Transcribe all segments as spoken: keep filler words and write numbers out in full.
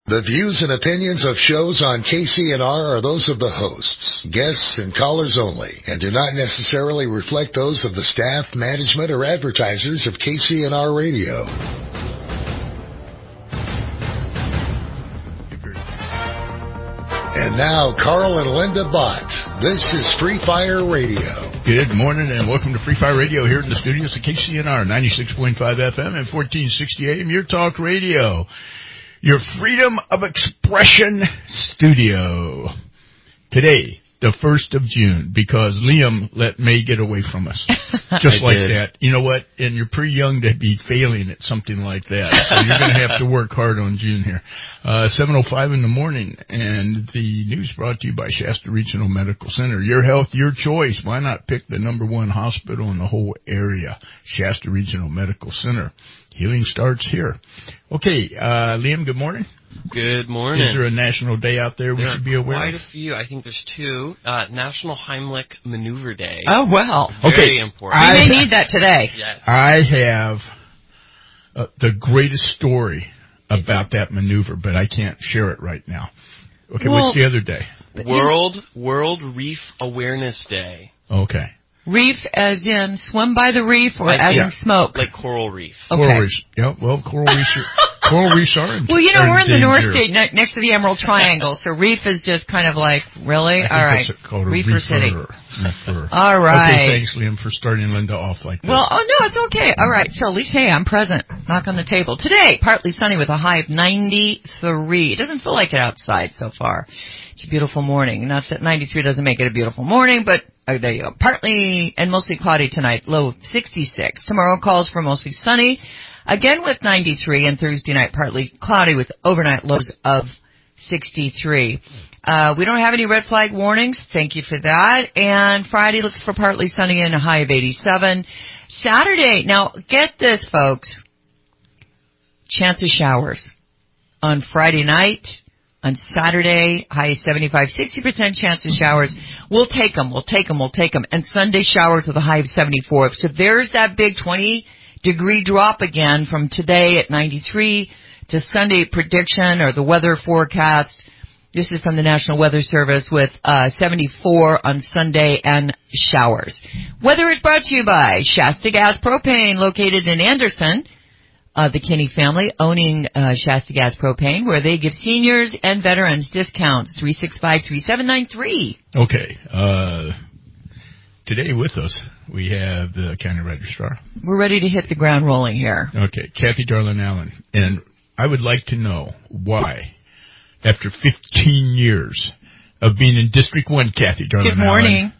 The views and opinions of shows on K C N R are those of the hosts, guests, and callers only, and do not necessarily reflect those of the staff, management, or advertisers of K C N R Radio. And now, Carl and Linda Bott. This is Free Fire Radio. Good morning and welcome to Free Fire Radio here in the studios of K C N R, ninety-six point five F M and fourteen sixty A M, your talk radio. Your freedom of expression studio. Today, the first of June, because Liam let May get away from us. Just like did. that. You know what? And you're pretty young to be failing at something like that. So you're going to have to work hard on June here. Uh, seven oh five in the morning, and the news brought to you by Shasta Regional Medical Center. Your health, your choice. Why not pick the number one hospital in the whole area? Shasta Regional Medical Center. Healing starts here. Okay, uh, Liam, good morning. Good morning. Is there a national day out there we there should be aware quite of? Quite a few. I think there's two. Uh, National Heimlich Maneuver Day. Oh, wow. Very okay. important. We may need that today. Yes. I have uh, the greatest story about that maneuver, but I can't share it right now. Okay, well, what's the other day? World World Reef Awareness Day. Okay. Reef as in swim by the reef or like, as yeah. in smoke? Like coral reef. Okay. Coral reefs. Yeah, well, coral reefs are, coral reefs are in Well, you know, are we're in the danger. North State ne- next to the Emerald Triangle, so reef is just kind of like, really? I think All right. that's called a Reefer reefer. City. Reefer. All right. Okay, thanks, Liam, for starting Linda off like that. Well, oh, no, it's okay. All right. So at least, hey, I'm present. Knock on the table. Today, partly sunny with a high of ninety-three. It doesn't feel like it outside so far. It's a beautiful morning. Not that ninety-three doesn't make it a beautiful morning, but uh, there you go. Partly and mostly cloudy tonight, low of sixty-six. Tomorrow calls for mostly sunny, again with ninety-three, and Thursday night partly cloudy with overnight lows of sixty-three. Uh, we don't have any red flag warnings. Thank you for that. And Friday looks for partly sunny and a high of eighty-seven. Saturday, now get this, folks. Chance of showers on Friday night. On Saturday, high seventy-five, sixty percent chance of showers. We'll take them, we'll take them, we'll take them. And Sunday showers with a high of seventy-four. So there's that big twenty degree drop again from today at ninety-three to Sunday prediction or the weather forecast. This is from the National Weather Service with uh seventy-four on Sunday and showers. Weather is brought to you by Shasta Gas Propane, located in Anderson. Uh, the Kinney family owning uh, Shasta Gas Propane, where they give seniors and veterans discounts. three six five, three seven nine three. Okay. Uh, today with us, we have the county registrar. We're ready to hit the ground rolling here. Okay. Kathy Darlin Allen. And I would like to know why, after fifteen years of being in District one, Kathy Darlin Allen. Good morning.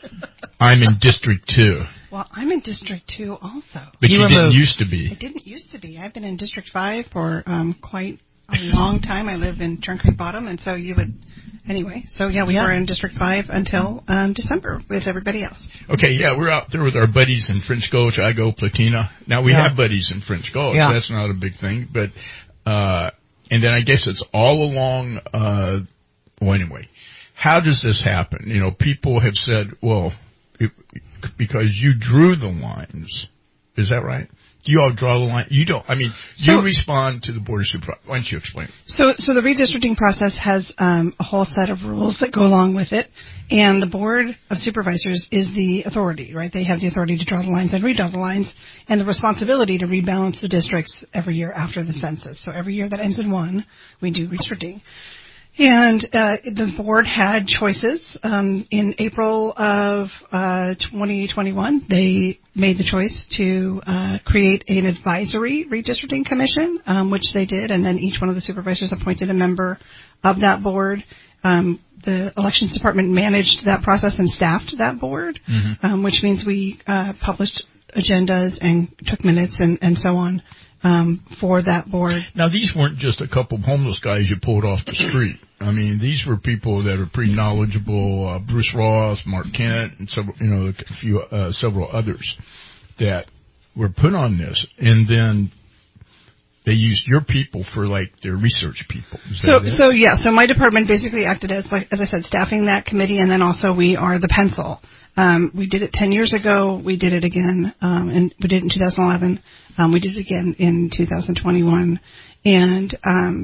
I'm in District two. Well, I'm in District two also. But you, you didn't moved. used to be. I didn't used to be. I've been in District five for um, quite a long time. I live in Turnquoise Bottom, and so you would... Anyway, so yeah, we yeah. were in District five until um, December with everybody else. Okay, yeah, we're out there with our buddies in French Gulch, Igo, Platina. Now, we yeah. have buddies in French Gulch. Yeah. That's not a big thing. But, uh, and then I guess it's all along, uh, well, anyway, how does this happen? You know, people have said, well... It, because you drew the lines. Is that right? Do you all draw the line? You don't. I mean, so, you respond to the Board of Supervisors. Why don't you explain? So, so the redistricting process has um, a whole set of rules that go along with it, and the Board of Supervisors is the authority, right? They have the authority to draw the lines and redraw the lines, and the responsibility to rebalance the districts every year after the census. So every year that ends in one, we do redistricting. And uh, the board had choices. Um, in April of uh, twenty twenty-one, they made the choice to uh, create an advisory redistricting commission, um, which they did, and then each one of the supervisors appointed a member of that board. Um, the elections department managed that process and staffed that board, mm-hmm. um, which means we uh, published agendas and took minutes and, and so on. Um, for that board. Now, these weren't just a couple of homeless guys you pulled off the street. I mean, these were people that are pretty knowledgeable. Uh, Bruce Ross, Mark Kent, and several, you know, a few, uh, several others that were put on this, and then they used your people for like their research people. Is so, that it? so yeah. So my department basically acted as, like as I said, staffing that committee, and then also we are the pencil. Um, we did it ten years ago. We did it again, um, and we did it in two thousand eleven. Um, we did it again in two thousand twenty-one. And um,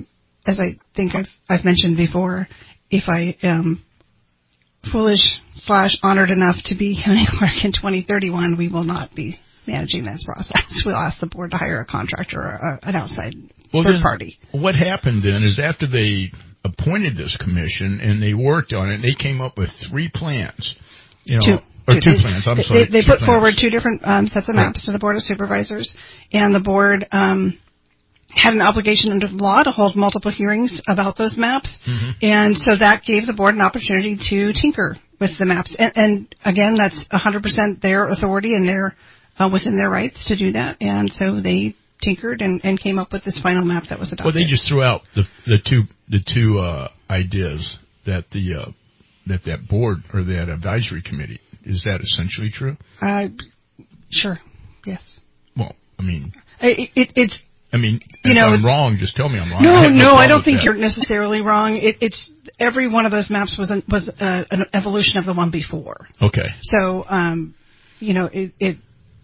as I think I've, I've mentioned before, if I am foolish slash honored enough to be county clerk in twenty thirty-one, we will not be managing this process. We'll ask the board to hire a contractor or a, an outside well, third then, party. What happened then is after they appointed this commission and they worked on it, they came up with three plans. You know, two, or two, two they, plans. I'm they, sorry. They, they put plans. forward two different um, sets of maps right. to the Board of Supervisors, and the board um, had an obligation under the law to hold multiple hearings about those maps, mm-hmm. and so that gave the board an opportunity to tinker with the maps. And, and again, that's one hundred percent their authority and their uh, within their rights to do that. And so they tinkered and, and came up with this final map that was adopted. Well, they just threw out the the two the two uh, ideas that the uh, that that board or that advisory committee. Is that essentially true? Uh, sure. Yes. Well, I mean, it, it, it's. I mean, you if know, I'm wrong, just tell me I'm wrong. No, I no, no I don't think that. you're necessarily wrong. It, it's every one of those maps was an, was uh, an evolution of the one before. Okay. So, um, you know, it, it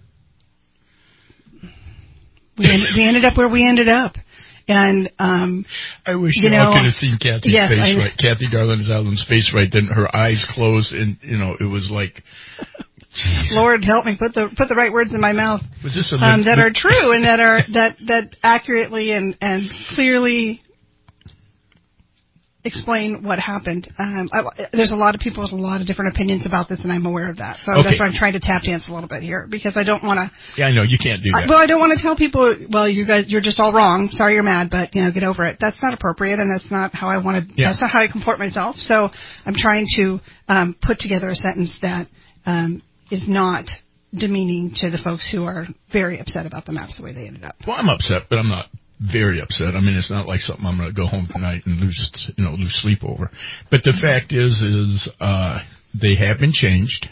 we, ended, we ended up where we ended up, and um, I wish you, you know, all could have seen Kathy's yes, face I, right. Kathy Darlin Allen's face right then. Her eyes closed, and you know, it was like. Lord help me put the put the right words in my mouth Was this a um, lit- that are true and that are that that accurately and and clearly explain what happened. Um, I, there's a lot of people with a lot of different opinions about this, and I'm aware of that. So okay. that's why I'm trying to tap dance a little bit here because I don't want to. Yeah, I know you can't do that. I, well, I don't want to tell people, well, you guys, you're just all wrong. Sorry, you're mad, but you know, get over it. That's not appropriate, and that's not how I want to. Yeah. That's not how I comport myself. So I'm trying to um, put together a sentence that. Um, is not demeaning to the folks who are very upset about the maps the way they ended up. Well, I'm upset, but I'm not very upset. I mean, it's not like something I'm going to go home tonight and lose, you know, lose sleep over. But the fact is, is uh, they have been changed,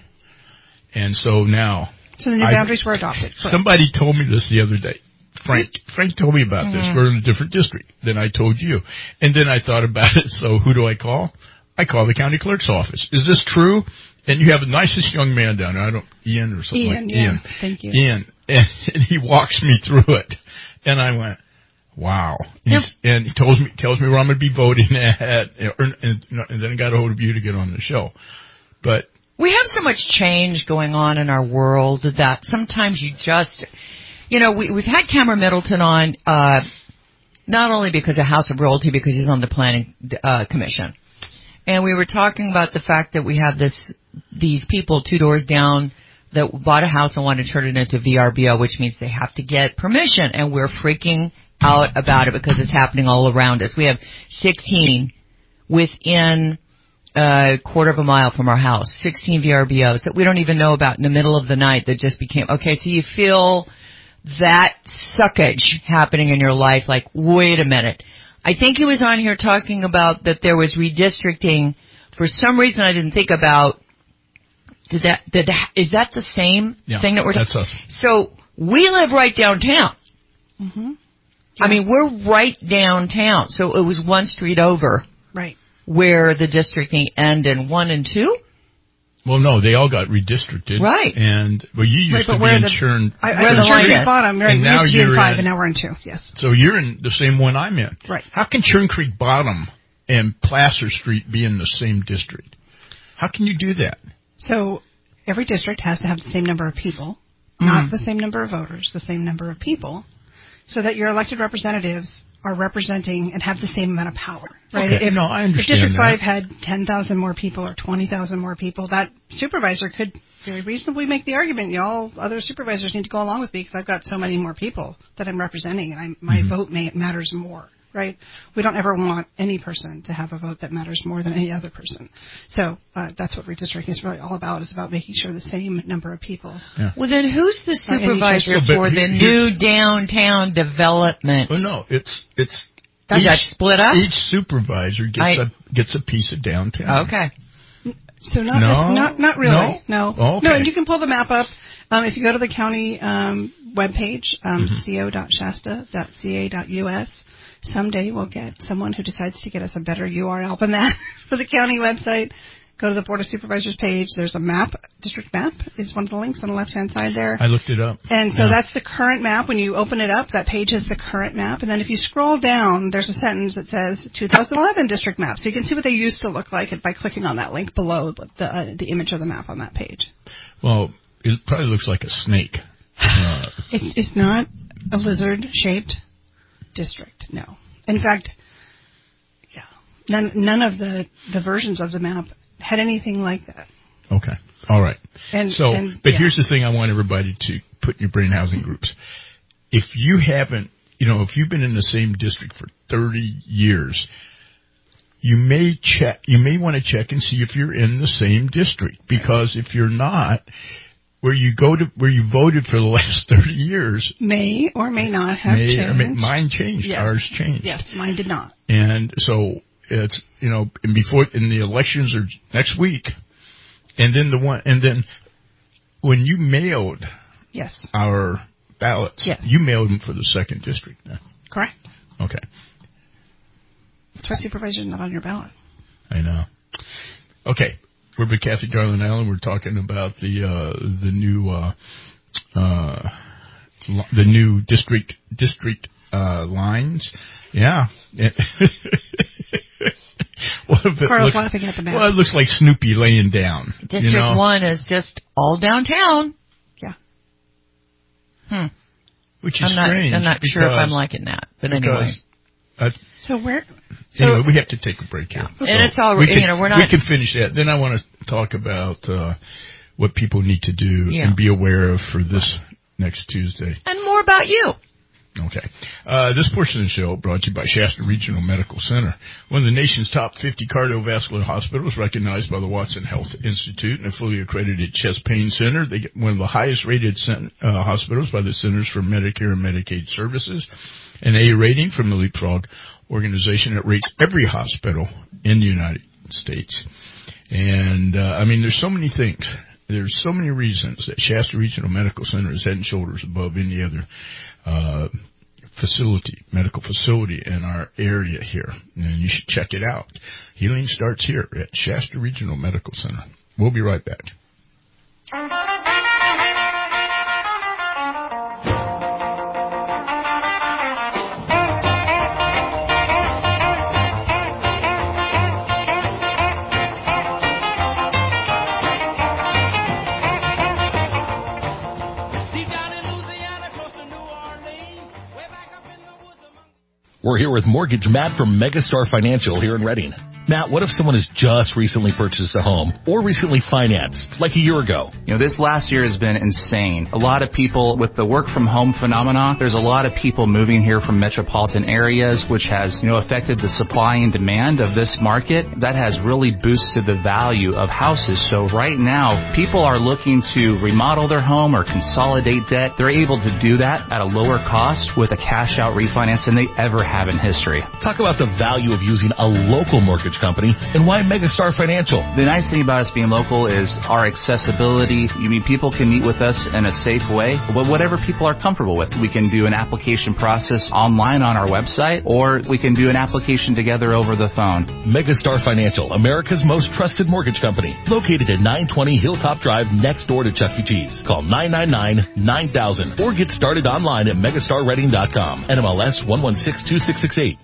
and so now. So the new I, boundaries were adopted. Correct. Somebody told me this the other day. Frank, Frank told me about mm-hmm. this. We're in a different district than I told you, and then I thought about it. So who do I call? I call the county clerk's office. Is this true? And you have the nicest young man down there. I don't, Ian or something Ian, like yeah. Ian. Thank you. Ian. And, and he walks me through it. And I went, wow. And, yep. and he tells me, tells me where I'm going to be voting at. And, and, and then I got a hold of you to get on the show. But. We have so much change going on in our world that sometimes you just, you know, we, we've had Cameron Middleton on, uh, not only because of House of Royalty, because he's on the planning, uh, commission. And we were talking about the fact that we have this, these people two doors down that bought a house and want to turn it into V R B O, which means they have to get permission. And we're freaking out about it because it's happening all around us. We have sixteen within a quarter of a mile from our house, sixteen V R B Os that we don't even know about in the middle of the night that just became, okay, so you feel that suckage happening in your life, like, wait a minute. I think he was on here talking about that there was redistricting. For some reason, I didn't think about. Did that? Did that? Is that the same yeah, thing that we're? That's ta- us. So we live right downtown. Mm-hmm. Yeah. I mean, we're right downtown. So it was one street over, right, where the districting ended. One and two. Well, no, they all got redistricted. Right. And, well, you used right, to be where in the, Churn. I, I where the line Creek is. Bottom, right, and we now used to be you're in five, in, and now we're in two, yes. So you're in the same one I'm in. Right. How can Churn Creek Bottom and Placer Street be in the same district? How can you do that? So every district has to have the same number of people, mm-hmm. not the same number of voters, the same number of people, so that your elected representatives are representing and have the same amount of power, right? Okay. If, no, I understand if District that. five had ten thousand more people or twenty thousand more people, that supervisor could very reasonably make the argument, y'all other supervisors need to go along with me because I've got so many more people that I'm representing and I'm, my mm-hmm. vote may, matters more, right? We don't ever want any person to have a vote that matters more than any other person. So uh, that's what redistricting is really all about, is about making sure the same number of people. Yeah. Well, then who's the supervisor So, for the new downtown development? Well, no, it's it's. Does each, that split up? Each supervisor gets I, a gets a piece of downtown. Okay. So not no? not not really. No. No. Oh, okay. No, and you can pull the map up. Um, if you go to the county um, webpage, um, mm-hmm. co dot shasta dot c a dot u s, someday we'll get someone who decides to get us a better U R L than that for the county website. go to the Board of Supervisors page. There's a map, district map is one of the links on the left-hand side there. I looked it up. And so yeah. that's the current map. When you open it up, that page is the current map. And then if you scroll down, there's a sentence that says two thousand eleven district map. So you can see what they used to look like by clicking on that link below the, uh, the image of the map on that page. Well, it probably looks like a snake. Uh, it's, it's not a lizard-shaped district, no. In fact, yeah, none none of the, the versions of the map had anything like that. Okay, all right. And so, and, but yeah. here's the thing: I want everybody to put in your brain housing groups. If you haven't, you know, if you've been in the same district for thirty years, you may check. You may want to check and see if you're in the same district, because if you're not, where you go to, where you voted for the last thirty years, may or may not have may, changed. I mean, mine changed. Yes. Ours changed. Yes, mine did not. And so it's, you know, and before, and the elections are next week, and then the one, and then when you mailed yes. our ballots, yes. you mailed them for the second district then. Correct. Okay. That's why supervisor's not on your ballot. I know. Okay. We're with Kathy Garland Allen. We're talking about the uh, the new uh, uh, the new district district uh, lines. Yeah. Well, Carl's looks, laughing at the map. Well, it looks like Snoopy laying down. District you know? one is just all downtown. Yeah. Hmm. Which is I'm not, strange. I'm not because, sure if I'm liking that, but anyway. Uh, so where? So anyway, we have to take a break here. Yeah. So and it's all right. You know, we're not. We can finish that. Then I want to talk about uh, what people need to do yeah. and be aware of for this next Tuesday. And more about you. Okay. Uh, this portion of the show brought to you by Shasta Regional Medical Center, one of the nation's top fifty cardiovascular hospitals, recognized by the Watson Health Institute and a fully accredited chest pain center. They get one of the highest rated cent- uh, hospitals by the Centers for Medicare and Medicaid Services, an A rating from the Leapfrog organization that rates every hospital in the United States. And, uh, I mean, there's so many things. There's so many reasons that Shasta Regional Medical Center is head and shoulders above any other uh facility, medical facility in our area here. And you should check it out. Healing starts here at Shasta Regional Medical Center. We'll be right back. We're here with Mortgage Matt from Megastar Financial here in Redding. Matt, what if someone has just recently purchased a home or recently financed, like a year ago? You know, this last year has been insane. A lot of people, with the work from home phenomena, there's a lot of people moving here from metropolitan areas, which has, you know, affected the supply and demand of this market. That has really boosted the value of houses. So right now, people are looking to remodel their home or consolidate debt. They're able to do that at a lower cost with a cash out refinance than they ever have in history. Talk about the value of using a local mortgage company and why Megastar Financial. The nice thing about us being local is our accessibility. You mean people can meet with us in a safe way, but whatever people are comfortable with. We can do an application process online on our website, or we can do an application together over the phone. Megastar Financial, America's most trusted mortgage company, located at nine twenty Hilltop Drive next door to Chuck E. Cheese. Call nine nine nine, nine thousand or get started online at megastar redding dot com. N M L S one one six two six six eight.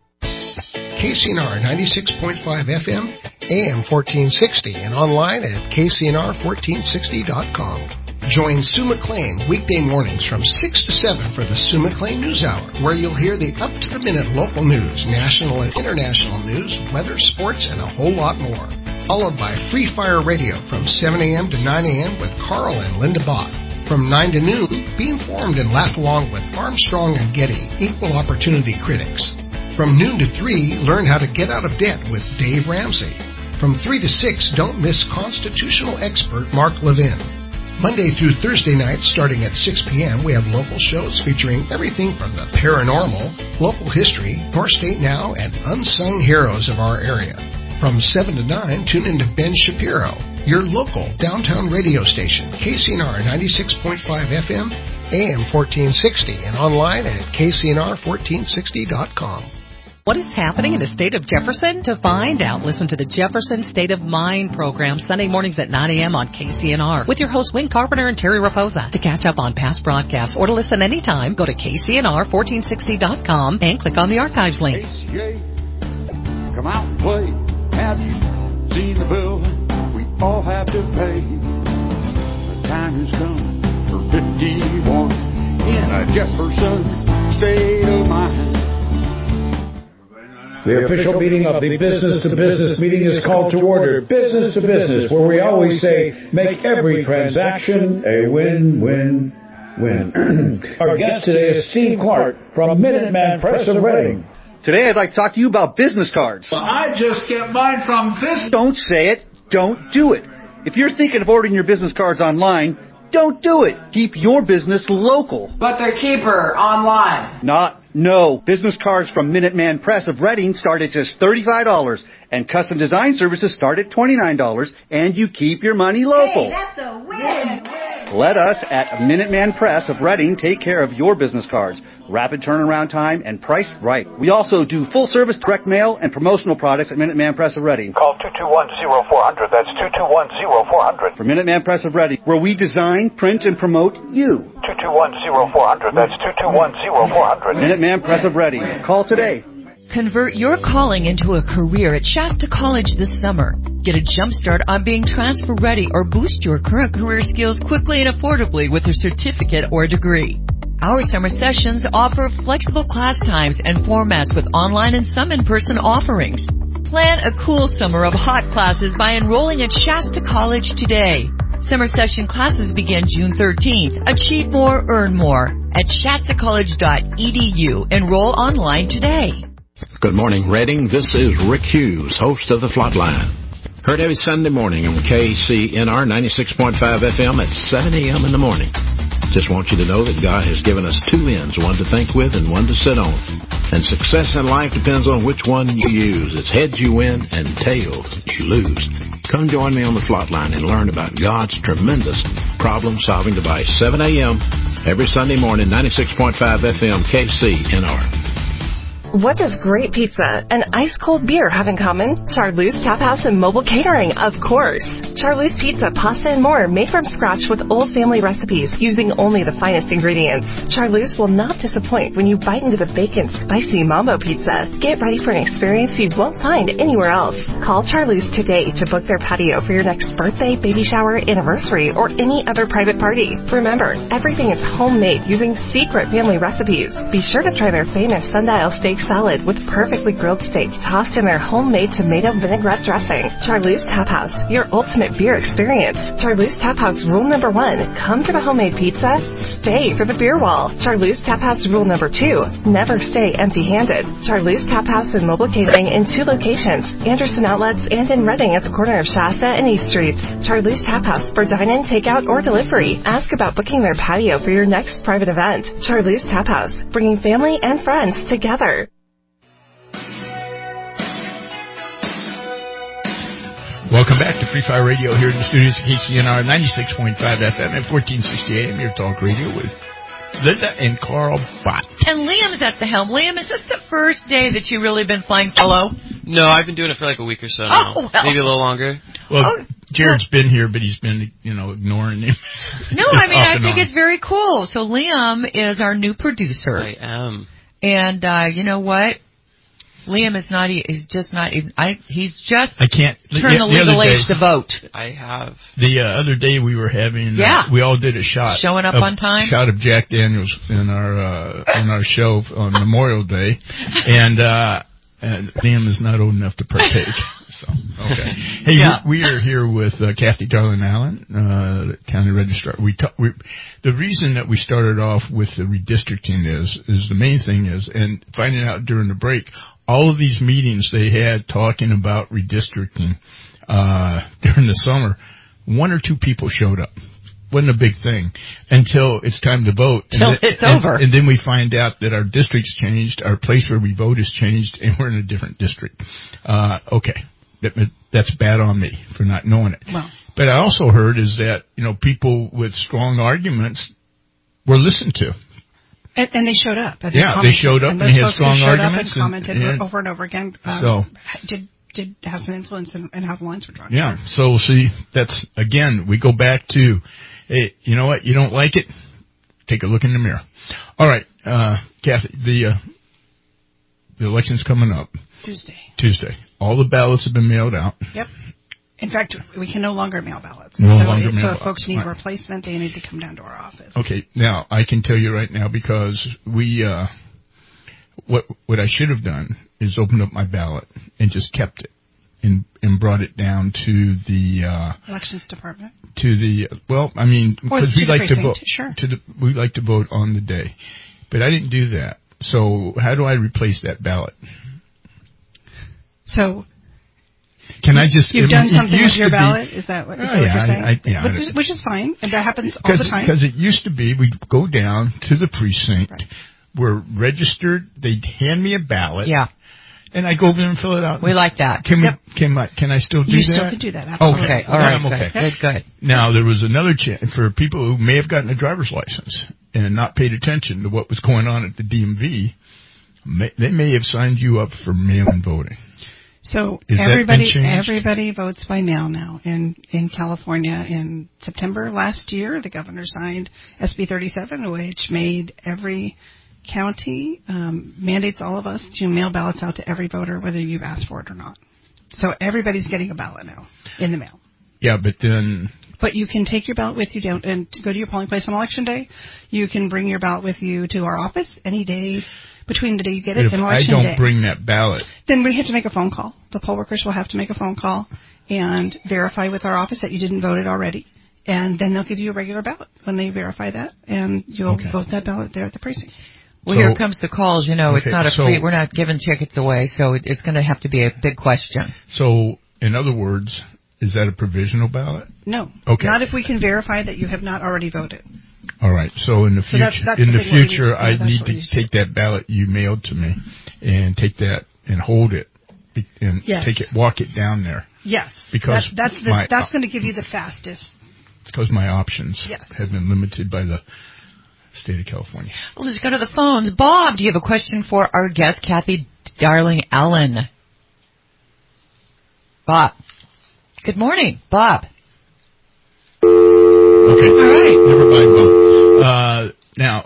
K C N R ninety-six point five F M, A M fourteen sixty, and online at K C N R fourteen sixty dot com. Join Sue McLean weekday mornings from six to seven for the Sue McLean News Hour, where you'll hear the up-to-the-minute local news, national and international news, weather, sports, and a whole lot more. Followed by Free Fire Radio from seven a.m. to nine a.m. with Carl and Linda Bott. From nine to noon, be informed and laugh along with Armstrong and Getty, equal opportunity critics. From noon to three, learn how to get out of debt with Dave Ramsey. From three to six, don't miss constitutional expert Mark Levin. Monday through Thursday nights, starting at six p.m., we have local shows featuring everything from the paranormal, local history, North State Now, and unsung heroes of our area. From seven to nine, tune in to Ben Shapiro, your local downtown radio station, K C N R ninety-six point five F M, A M fourteen sixty, and online at K C N R fourteen sixty dot com. what is happening in the state of Jefferson? To find out, listen to the Jefferson State of Mind program Sunday mornings at nine a.m. on K C N R with your hosts Wayne Carpenter and Terry Raposa. To catch up on past broadcasts or to listen anytime, go to K C N R fourteen sixty dot com and click on the archives link. A C A, come out and play. Have you seen the bill we all have to pay? The time has come for fifty-one in a Jefferson State of Mind. The official meeting of the Business to Business meeting is called to order. Business to Business, where we always say, make every transaction a win-win-win. Our guest today is Steve Clark from Minuteman Press of Reading. Today I'd like to talk to you about business cards. Well, I just get mine from this. Don't say it. Don't do it. If you're thinking of ordering your business cards online, don't do it. Keep your business local. But they're cheaper online. Not, no. Business cards from Minuteman Press of Reading start at just thirty-five dollars, and custom design services start at twenty-nine dollars, and you keep your money local. Hey, that's a win. Let us at Minuteman Press of Reading take care of your business cards. Rapid turnaround time and priced right. We also do full service direct mail and promotional products at Minuteman Press of Reading. Call two two one, zero four zero zero. That's two two one, zero four zero zero. For Minuteman Press of Reading, where we design, print, and promote you. two two one, zero four zero zero. That's two two one, zero four zero zero. Minuteman Press of Reading. Call today. Convert your calling into a career at Shasta College this summer. Get a jump start on being transfer ready or boost your current career skills quickly and affordably with a certificate or degree. Our summer sessions offer flexible class times and formats with online and some in-person offerings. Plan a cool summer of hot classes by enrolling at Shasta College today. Summer session classes begin June thirteenth. Achieve more, earn more at shasta college dot e d u. Enroll online today. Good morning, Reading. This is Rick Hughes, host of The Flatline. Heard every Sunday morning on K C N R ninety-six point five F M at seven a.m. in the morning. Just want you to know that God has given us two ends, one to think with and one to sit on. And success in life depends on which one you use. It's heads you win and tails you lose. Come join me on the Flatline and learn about God's tremendous problem-solving device. seven a.m. every Sunday morning, ninety-six point five F M, K C N R. What does great pizza and ice-cold beer have in common? Charleuse Tap House and Mobile Catering, of course. Charleuse Pizza, pasta, and more made from scratch with old family recipes using only the finest ingredients. Charleuse will not disappoint when you bite into the bacon spicy mambo pizza. Get ready for an experience you won't find anywhere else. Call Charleuse today to book their patio for your next birthday, baby shower, anniversary, or any other private party. Remember, everything is homemade using secret family recipes. Be sure to try their famous sundial steak salad with perfectly grilled steak tossed in their homemade tomato vinaigrette dressing. Charleuse Tap House, your ultimate beer experience. Charleuse Tap House rule number one, come for the homemade pizza, stay for the beer wall. Charleuse Tap House rule number two, never stay empty-handed. Charleuse Tap House and Mobile Catering in two locations, Anderson Outlets and in Reading at the corner of Shasta and East Streets. Charleuse Tap House for dine-in, takeout, or delivery. Ask about booking their patio for your next private event. Charleuse Tap House, bringing family and friends together. Welcome back to Free Fire Radio here in the studios of K C N R ninety-six point five F M and fourteen sixty A M, your talk radio with Linda and Carl Bott. And Liam's at the helm. Liam, is this the first day that you've really been flying solo? No, I've been doing it for like a week or so now. Oh, well. Maybe a little longer. Well, oh, Jared's well. been here, but he's been, you know, ignoring him. No, I mean, I think on. it's very cool. So Liam is our new producer. I am. And uh, you know what? Liam is not, he's just not, even, I, he's just I can't, turned the, the legal day, age to vote. I have. The uh, other day we were having, yeah. uh, we all did a shot. Showing up of, on time? Shot of Jack Daniels in our, uh, in our show on Memorial Day. And, uh, and Liam is not old enough to partake. So, okay. Hey, yeah. we, we are here with uh, Kathy Darling Allen, uh, the county registrar. We, ta- we the reason that we started off with the redistricting is, is the main thing is, and finding out during the break, all of these meetings they had talking about redistricting uh, during the summer, one or two people showed up. Wasn't a big thing until it's time to vote. Until it's and, over. And then we find out that our district's changed, our place where we vote has changed, and we're in a different district. Uh, okay. That, that's bad on me for not knowing it. Well. But I also heard is that, you know, people with strong arguments were listened to. And, and they showed up. And yeah, they showed up and, and they had folks strong who showed arguments. up and commented and, and, over and over again. Um, so, did did have some influence in, in how the lines were drawn. Yeah. So see, that's again, we go back to, hey, you know what? You don't like it? Take a look in the mirror. All right, uh, Kathy, the uh, the election's coming up. Tuesday. Tuesday. All the ballots have been mailed out. Yep. In fact, we can no longer mail ballots. No so longer it, mail so ballots. if folks need right. replacement, they need to come down to our office. Okay. Now I can tell you right now because we uh, what what I should have done is opened up my ballot and just kept it and and brought it down to the uh, elections department. To the well, I mean, because we like to vote. Sure. To the, we like to vote on the day, but I didn't do that. So how do I replace that ballot? So. Can I just? You've it, done it something with your be, ballot? Is that what, is oh, that what yeah, you're saying? I, I, yeah, which, is, which is fine, and that happens all the time. Because it used to be we'd go down to the precinct, right. we're registered, they'd hand me a ballot, yeah, and I go over there and fill it out. We like that. Can yep. we? Can I? Can I still do you that? You still can do that. Absolutely. Okay, all right, I'm okay. Good, good. Now there was another chance for people who may have gotten a driver's license and not paid attention to what was going on at the D M V. May, they may have signed you up for mail-in voting. So Is everybody everybody votes by mail now in, in California. In September last year, the governor signed S B thirty-seven, which made every county um, mandates all of us to mail ballots out to every voter, whether you've asked for it or not. So everybody's getting a ballot now in the mail. Yeah, but then. But you can take your ballot with you down and to go to your polling place on election day. You can bring your ballot with you to our office any day. Between the day you get it if and election day. I don't day, bring that ballot, then we have to make a phone call. The poll workers will have to make a phone call and verify with our office that you didn't vote it already. And then they'll give you a regular ballot when they verify that, and you'll okay. vote that ballot there at the precinct. Well, so, here comes the calls. You know, okay, it's not a so, free. We're not giving tickets away, so it's going to have to be a big question. So, in other words, is that a provisional ballot? No. Okay. Not if we can verify that you have not already voted. All right. So in the future, so that's, that's in the, the future, I need to take that ballot you mailed to me and take that and hold it and yes. take it, walk it down there. Yes. Because that, that's the, my, that's going to give you the fastest. It's because my options yes. have been limited by the state of California. Well, let's go to the phones. Bob, do you have a question for our guest, Kathy Darling Allen? Bob. Good morning, Bob. Okay. All right. Never mind, Bob. Uh, now,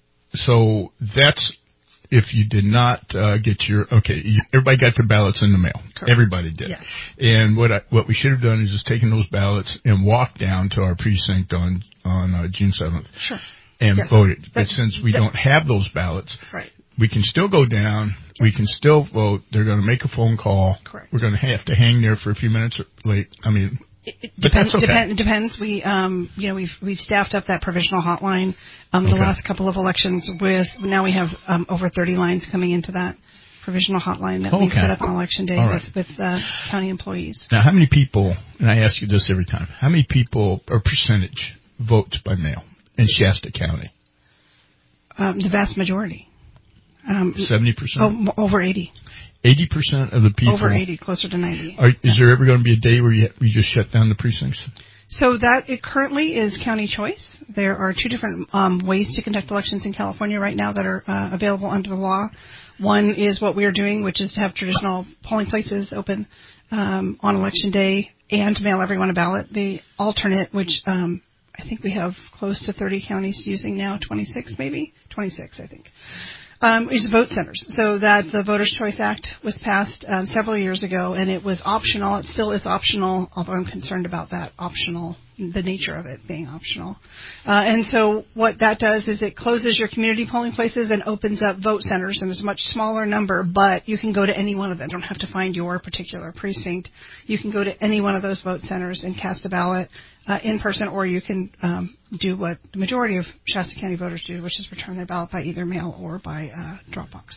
so that's if you did not uh, get your okay. You, everybody got their ballots in the mail. Correct. Everybody did. Yes. And what I, what we should have done is just taken those ballots and walked down to our precinct on on uh, June seventh. Sure. And yes. voted. But That's, since we that, don't have those ballots, right. we can still go down. We can still vote. They're going to make a phone call. Correct. We're going to have to hang there for a few minutes late. I mean. It, it but depends. that's okay. Depend, depends. We, um, you know, we've we've staffed up that provisional hotline. Um, okay. The last couple of elections with now we have um, over thirty lines coming into that provisional hotline that okay. we set up on election day right. with with uh, county employees. Now, how many people? And I ask you this every time. How many people or percentage votes by mail in Shasta County? Um, the vast majority. Um, Seventy percent. Oh, over eighty. Eighty percent of the people. Over eighty, closer to ninety. Are, is yeah. there ever going to be a day where you you just shut down the precincts? So that it currently is county choice. There are two different um, ways to conduct elections in California right now that are uh, available under the law. One is what we are doing, which is to have traditional polling places open um, on election day and mail everyone a ballot. The alternate, which um, I think we have close to thirty counties using now, twenty-six maybe, twenty-six I think. Um, is vote centers. So that the Voters' Choice Act was passed um, several years ago, and it was optional. It still is optional, although I'm concerned about that optional, the nature of it being optional. Uh, and so what that does is it closes your community polling places and opens up vote centers, and it's a much smaller number, but you can go to any one of them. You don't have to find your particular precinct. You can go to any one of those vote centers and cast a ballot uh, in person, or you can um, do what the majority of Shasta County voters do, which is return their ballot by either mail or by uh, drop box.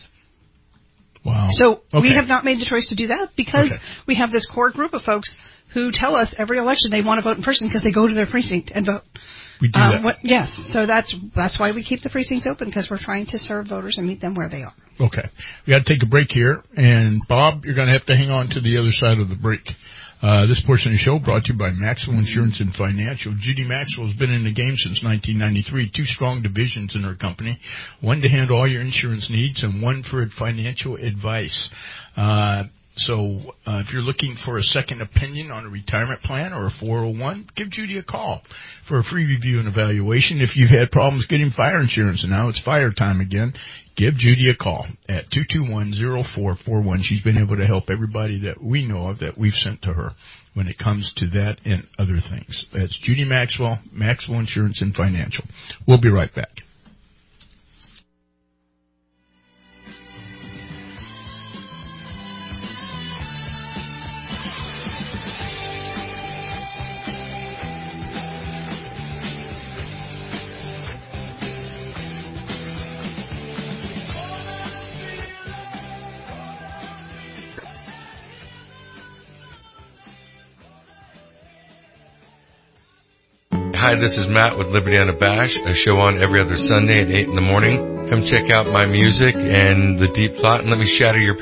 Wow. So okay. we have not made the choice to do that because okay. we have this core group of folks who tell us every election they want to vote in person because they go to their precinct and vote. We do um, that. What, yes. So that's that's why we keep the precincts open, because we're trying to serve voters and meet them where they are. Okay. We got to take a break here. And, Bob, you're going to have to hang on to the other side of the break. Uh, this portion of the show brought to you by Maxwell Insurance and Financial. Judy Maxwell has been in the game since nineteen ninety-three. Two strong divisions in her company, one to handle all your insurance needs and one for financial advice. Uh, so uh, if you're looking for a second opinion on a retirement plan or a four oh one, give Judy a call for a free review and evaluation. If you've had problems getting fire insurance and now it's fire time again, give Judy a call at two two one, zero four four one. She's been able to help everybody that we know of that we've sent to her when it comes to that and other things. That's Judy Maxwell, Maxwell Insurance and Financial. We'll be right back. Hi, this is Matt with Liberty Unabashed, a show on every other Sunday at eight in the morning. Come check out my music and the deep thought and let me shatter your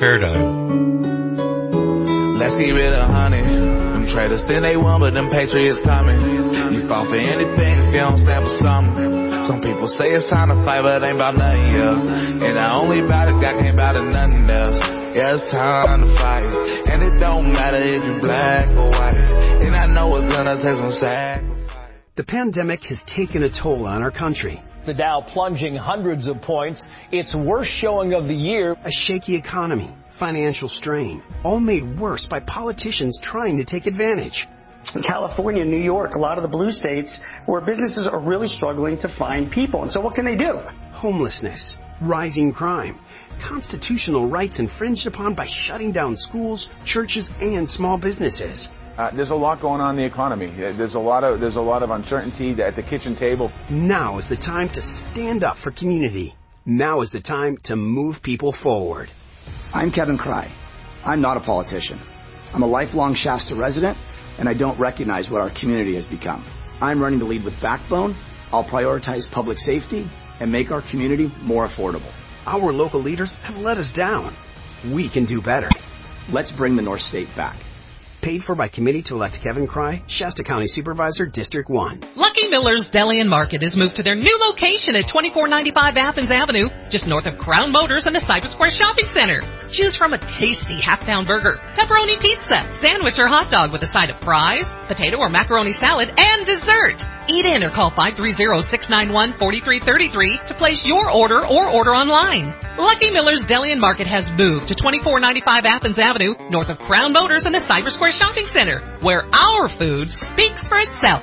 paradigm. Let's keep it a hundred. Them traders think they won, but them patriots coming. You fall for anything if you don't stand for something. Some people say it's time to fight, but it ain't about nothing, yeah. And I only bout it, I can't bout it, nothing else. Yeah, it's time to fight. And it don't matter if you black or white. And I know it's gonna take some sacrifice. The pandemic has taken a toll on our country. The Dow plunging hundreds of points, its worst showing of the year. A shaky economy, financial strain, all made worse by politicians trying to take advantage. In California, New York, a lot of the blue states where businesses are really struggling to find people. And so what can they do? Homelessness, rising crime, constitutional rights infringed upon by shutting down schools, churches, and small businesses. Uh, there's a lot going on in the economy. There's a lot of there's a lot of uncertainty at the kitchen table. Now is the time to stand up for community. Now is the time to move people forward. I'm Kevin Cry. I'm not a politician. I'm a lifelong Shasta resident, and I don't recognize what our community has become. I'm running to lead with backbone. I'll prioritize public safety and make our community more affordable. Our local leaders have let us down. We can do better. Let's bring the North State back. Paid for by Committee to elect Kevin Cry, Shasta County Supervisor, District one. Lucky Miller's Deli and Market has moved to their new location at twenty-four ninety-five Athens Avenue, just north of Crown Motors and the Cypress Square Shopping Center. Choose from a tasty half-pound burger, pepperoni pizza, sandwich or hot dog with a side of fries, potato or macaroni salad, and dessert. Eat in or call five three zero, six nine one, four three three three to place your order or order online. Lucky Miller's Deli and Market has moved to twenty-four ninety-five Athens Avenue, north of Crown Motors and the Cypress Square Shopping Center, where our food speaks for itself.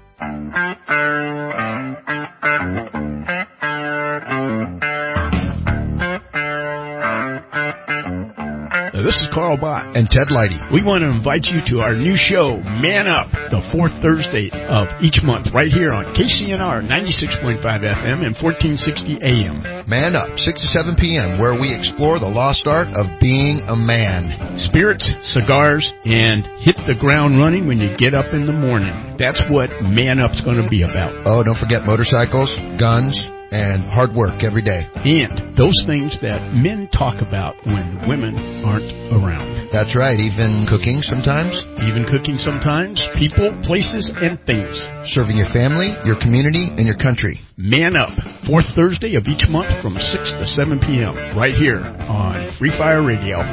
This is Carl Bott and Ted Leidy. We want to invite you to our new show, Man Up, the fourth Thursday of each month, right here on K C N R ninety-six point five F M and fourteen sixty A M. Man Up, six to seven p.m., where we explore the lost art of being a man. Spirits, cigars, and hit the ground running when you get up in the morning. That's what Man Up's going to be about. Oh, don't forget motorcycles, guns, and hard work every day. And those things that men talk about when women aren't around. That's right, even cooking sometimes. Even cooking sometimes. People, places, and things. Serving your family, your community, and your country. Man Up, fourth Thursday of each month from six to seven p.m. right here on Free Fire Radio.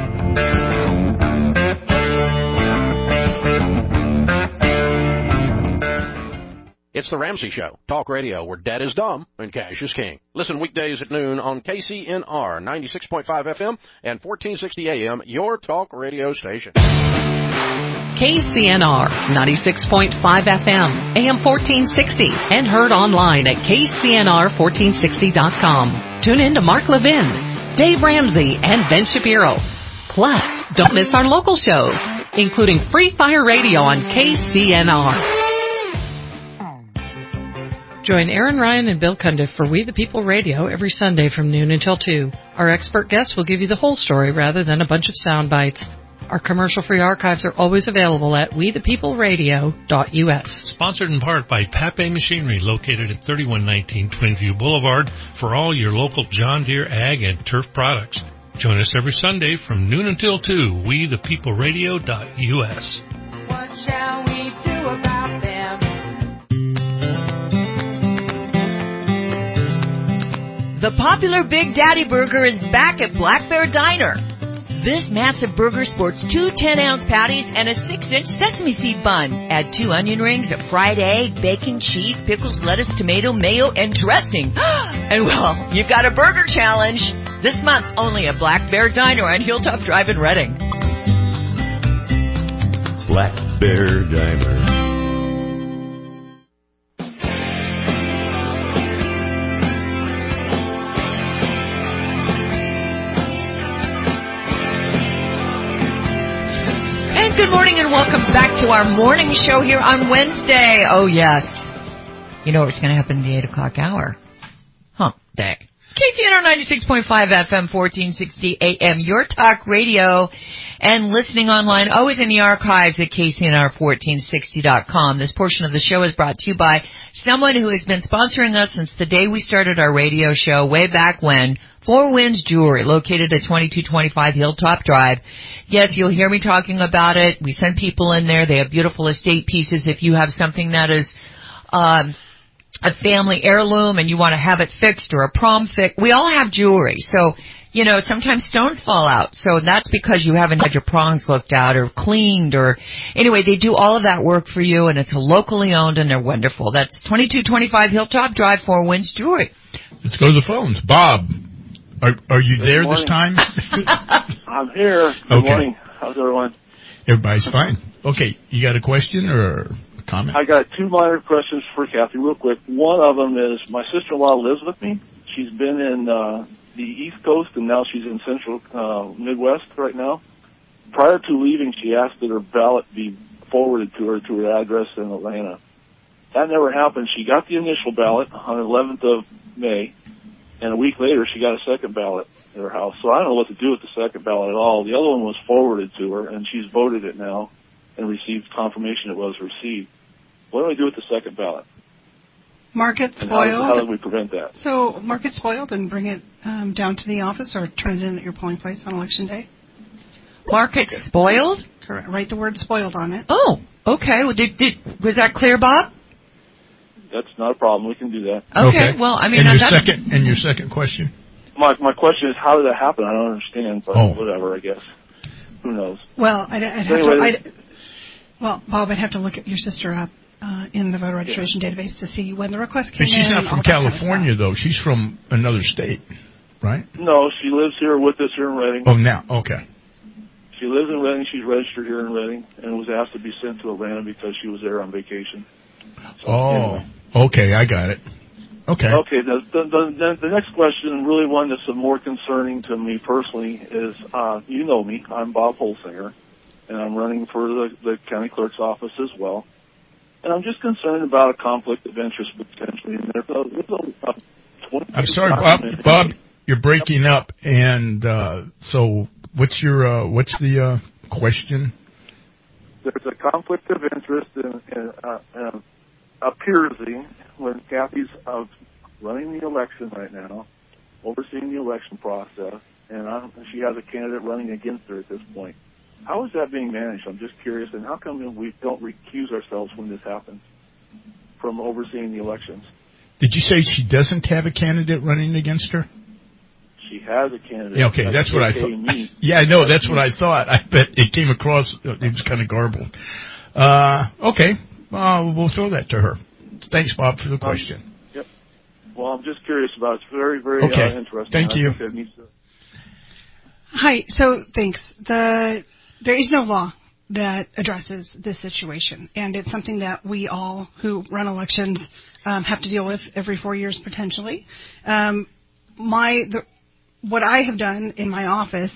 It's the Ramsey Show, talk radio where dead is dumb and cash is king. Listen weekdays at noon on K C N R ninety-six point five F M and fourteen sixty A M, your talk radio station. K C N R ninety-six point five F M, A M fourteen sixty, and heard online at K C N R fourteen sixty dot com. Tune in to Mark Levin, Dave Ramsey, and Ben Shapiro. Plus, don't miss our local shows, including Free Fire Radio on K C N R. Join Aaron Ryan and Bill Cundiff for We the People Radio every Sunday from noon until two. Our expert guests will give you the whole story rather than a bunch of sound bites. Our commercial-free archives are always available at we the people radio dot U S. Sponsored in part by Pape Machinery, located at thirty-one nineteen Twinview Boulevard, for all your local John Deere ag and turf products. Join us every Sunday from noon until two, we the people radio dot U S. shall we do about them? The popular Big Daddy Burger is back at Black Bear Diner. This massive burger sports two ten-ounce patties and a six-inch sesame seed bun. Add two onion rings, a fried egg, bacon, cheese, pickles, lettuce, tomato, mayo, and dressing. And, well, you've got a burger challenge. This month, only at Black Bear Diner on Hilltop Drive in Reading. Black Bear Diner. Good morning and welcome back to our morning show here on Wednesday. Oh, yes. You know what's going to happen in the eight o'clock hour? Hump Day. K C N R ninety-six point five F M, fourteen sixty A M, your talk radio, and listening online, always in the archives at K C N R fourteen sixty dot com. This portion of the show is brought to you by someone who has been sponsoring us since the day we started our radio show way back when, Four Winds Jewelry, located at twenty-two twenty-five Hilltop Drive. Yes, you'll hear me talking about it. We send people in there. They have beautiful estate pieces. If you have something that is um, a family heirloom and you want to have it fixed or a prom fix, we all have jewelry. So, you know, sometimes stones fall out. So that's because you haven't had your prongs looked at or cleaned or... Anyway, they do all of that work for you, and it's locally owned, and they're wonderful. That's twenty-two twenty-five Hilltop Drive, Four Winds Jewelry. Let's go to the phones. Bob. Are, are you there this time? I'm here. Good okay. morning. How's everyone? Everybody's fine. Okay, you got a question or a comment? I got two minor questions for Kathy real quick. One of them is my sister-in-law lives with me. She's been in uh, the East Coast, and now she's in Central uh, Midwest right now. Prior to leaving, she asked that her ballot be forwarded to her to her address in Atlanta. That never happened. She got the initial ballot on the eleventh of May. And a week later, she got a second ballot at her house. So I don't know what to do with the second ballot at all. The other one was forwarded to her, and she's voted it now and received confirmation it was received. What do we do with the second ballot? Mark it And how, spoiled. how do we prevent that? So mark it spoiled and bring it um, down to the office or turn it in at your polling place on Election Day. Mark it spoiled? Correct. Write the word spoiled on it. Oh, okay. Well, did, did, was that clear, Bob? That's not a problem. We can do that. Okay. Well, I mean, and your that's... second and your second question. My my question is, how did that happen? I don't understand, but oh. whatever. I guess. Who knows? Well, I'd, I'd have anyway, to. I'd, well, Bob, I'd have to look at your sister up uh, in the voter registration yeah. database to see when the request came in. And she's in not from California, kind of though. She's from another state, right? No, she lives here with us here in Reading. Oh, now okay. She lives in Reading. She's registered here in Reading, and was asked to be sent to Atlanta because she was there on vacation. So, oh. Anyway. Okay, I got it. Okay. Okay, the, the, the, the next question, really one that's more concerning to me personally, is, uh, you know me, I'm Bob Holsinger, and I'm running for the, the county clerk's office as well. And I'm just concerned about a conflict of interest potentially. And there's a, there's a, a I'm sorry, Bob, Bob, you're breaking up, and uh, so what's your, uh, what's the uh, question? There's a conflict of interest in, in, uh, in appears when Kathy's uh, running the election right now, overseeing the election process, and I'm, she has a candidate running against her at this point. How is that being managed? I'm just curious, and how come we don't recuse ourselves when this happens from overseeing the elections? Did you say she doesn't have a candidate running against her? She has a candidate. Yeah, okay, that's, that's what I thought. Yeah, I know, that's what I thought. I bet it came across, it was kind of garbled. Uh, okay. Uh, we'll throw that to her. Thanks, Bob, for the question. Um, yep. Well, I'm just curious about it. It's very, very okay. uh, interesting. Thank I you. Think needs to... Hi. So, thanks. The there is no law that addresses this situation, and it's something that we all who run elections um, have to deal with every four years potentially. Um, my the, what I have done in my office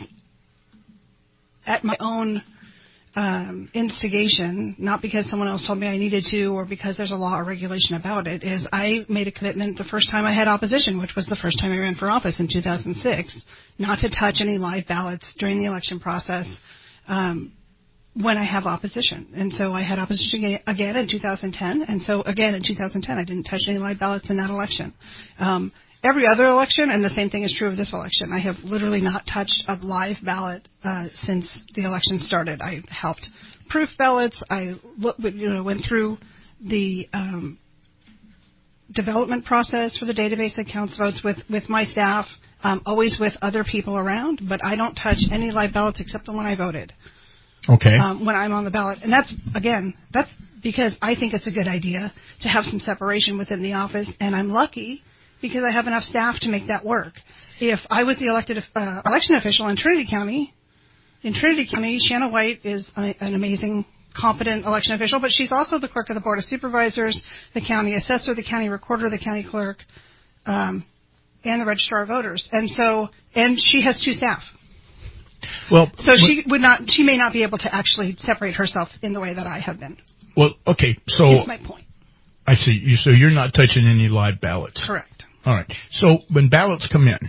at my own Um, instigation, not because someone else told me I needed to or because there's a law or regulation about it, is I made a commitment the first time I had opposition, which was the first time I ran for office in two thousand six, not to touch any live ballots during the election process um, when I have opposition. And so I had opposition again in two thousand ten, and so again in two thousand ten I didn't touch any live ballots in that election. Um, every other election, and the same thing is true of this election. I have literally not touched a live ballot uh, since the election started. I helped proof ballots. I look, you know, went through the um, development process for the database that counts votes with, with my staff, um, always with other people around, but I don't touch any live ballots except the one I voted. Okay. Um, when I'm on the ballot. And that's, again, that's because I think it's a good idea to have some separation within the office, and I'm lucky because I have enough staff to make that work. If I was the elected uh, election official in Trinity County, in Trinity County, Shanna White is a, an amazing, competent election official, but she's also the clerk of the Board of Supervisors, the county assessor, the county recorder, the county clerk, um, and the registrar of voters. And so, and she has two staff. Well, so she would not, she may not be able to actually separate herself in the way that I have been. Well, okay, so That's my point. I see. You so you're not touching any live ballots. Correct. All right. So when ballots come in,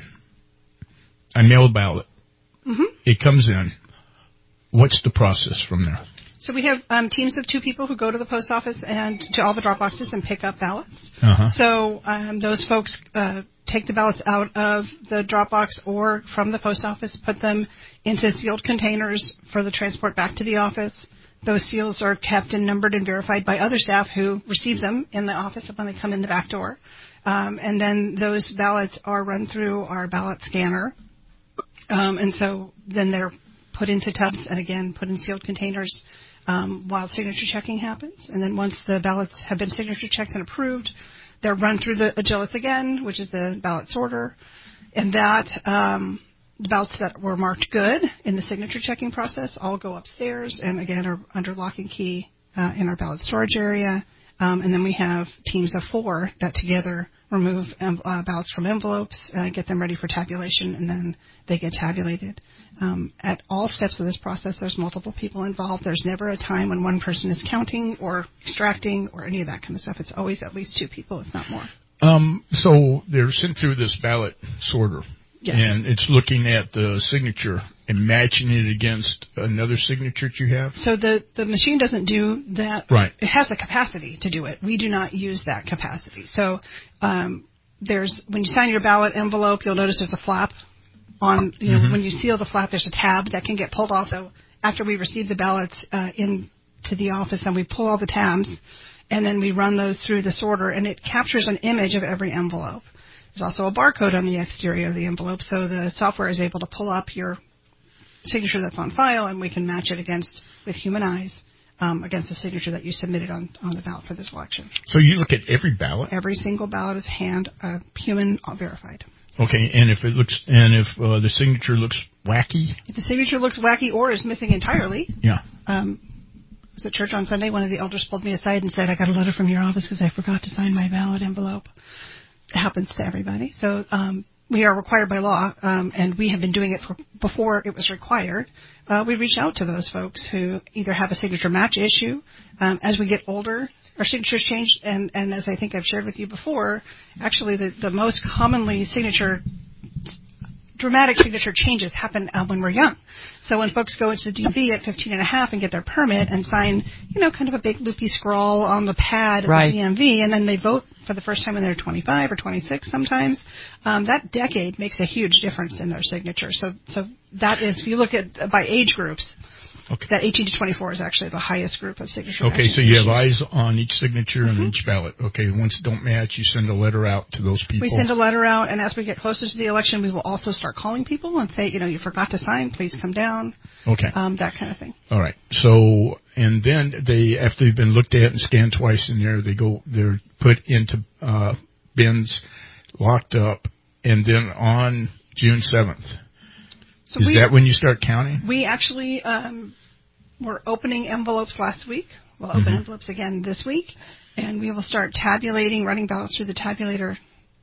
I mail a ballot. Mm-hmm. It comes in. What's the process from there? So we have um, teams of two people who go to the post office and to all the drop boxes and pick up ballots. Uh-huh. So um, those folks uh, take the ballots out of the drop box or from the post office, put them into sealed containers for the transport back to the office. Those seals are kept and numbered and verified by other staff who receive them in the office when they come in the back door. Um, and then those ballots are run through our ballot scanner. Um, and so then they're put into tubs and, again, put in sealed containers um, while signature checking happens. And then once the ballots have been signature checked and approved, they're run through the Agilis again, which is the ballot sorter. And that um, the ballots that were marked good in the signature checking process all go upstairs and, again, are under lock and key uh, in our ballot storage area. Um, and then we have teams of four that together remove um, uh, ballots from envelopes, uh, get them ready for tabulation, and then they get tabulated. Um, at all steps of this process, there's multiple people involved. There's never a time when one person is counting or extracting or any of that kind of stuff. It's always at least two people, if not more. Um, so they're sent through this ballot sorter, yes. and it's looking at the signature and matching it against another signature that you have? So the, the machine doesn't do that. Right. It has the capacity to do it. We do not use that capacity. So um, there's when you sign your ballot envelope, you'll notice there's a flap on, you know, mm-hmm. when you seal the flap, there's a tab that can get pulled off. So after we receive the ballots uh, into the office, then we pull all the tabs, and then we run those through the sorter, and it captures an image of every envelope. There's also a barcode on the exterior of the envelope, so the software is able to pull up your signature that's on file, and we can match it against, with human eyes, um, against the signature that you submitted on, on the ballot for this election. So you look at every ballot? Every single ballot is hand uh, human verified. Okay, and if it looks, and if uh, the signature looks wacky? If the signature looks wacky or is missing entirely. Yeah. Um, I was at church on Sunday. One of the elders pulled me aside and said, I got a letter from your office because I forgot to sign my ballot envelope. It happens to everybody. So um, we are required by law, um, and we have been doing it for, before it was required. Uh, we reach out to those folks who either have a signature match issue. Um, as we get older, our signatures change, and, and as I think I've shared with you before, actually the, the most commonly signature dramatic signature changes happen uh, when we're young. So when folks go into the D M V at fifteen and a half and get their permit and sign, you know, kind of a big loopy scrawl on the pad of right. the D M V, and then they vote for the first time when they're twenty-five or twenty-six sometimes, um, that decade makes a huge difference in their signature. So, so that is, if you look at uh, by age groups, okay. that eighteen to twenty-four is actually the highest group of signature. Okay, so you issues. have eyes on each signature mm-hmm. and each ballot. Okay, once it don't match, you send a letter out to those people. We send a letter out, and as we get closer to the election, we will also start calling people and say, you know, you forgot to sign, please come down. Okay. Um, that kind of thing. All right. So, and then they, after they've been looked at and scanned twice in there, they go, they're put into uh, bins, locked up, and then on June seventh. So Is we, that when you start counting? We actually um, were opening envelopes last week. We'll open mm-hmm. envelopes again this week, and we will start tabulating, running ballots through the tabulator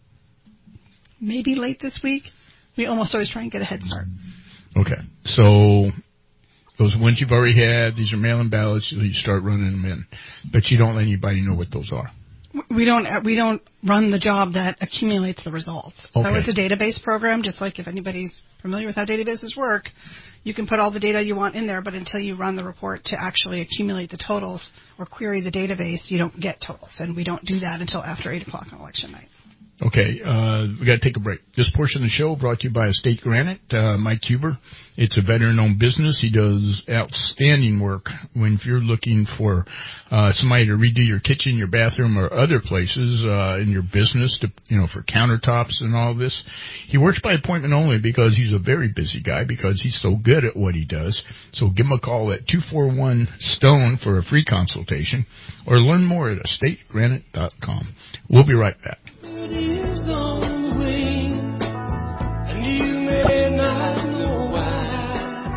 maybe late this week. We almost always try and get a head start. Okay. So those ones you've already had, these are mail-in ballots, you start running them in. But you don't let anybody know what those are. We don't we don't run the job that accumulates the results. Okay. So it's a database program, just like if anybody's familiar with how databases work, you can put all the data you want in there, but until you run the report to actually accumulate the totals or query the database, you don't get totals. And we don't do that until after eight o'clock on election night. Okay, uh, we got to take a break. This portion of the show brought to you by Estate Granite, uh, Mike Huber. It's a veteran-owned business. He does outstanding work when if you're looking for uh, somebody to redo your kitchen, your bathroom, or other places uh, in your business, to, you know, for countertops and all this. He works by appointment only because he's a very busy guy because he's so good at what he does. So give him a call at two four one STONE for a free consultation or learn more at estate granite dot com. We'll be right back. Leaves on the wing, and you may not know why.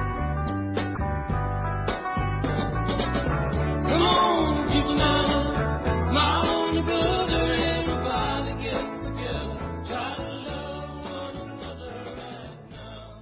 Come on, people now, smile on your brother, everybody get together, try to love one another right now.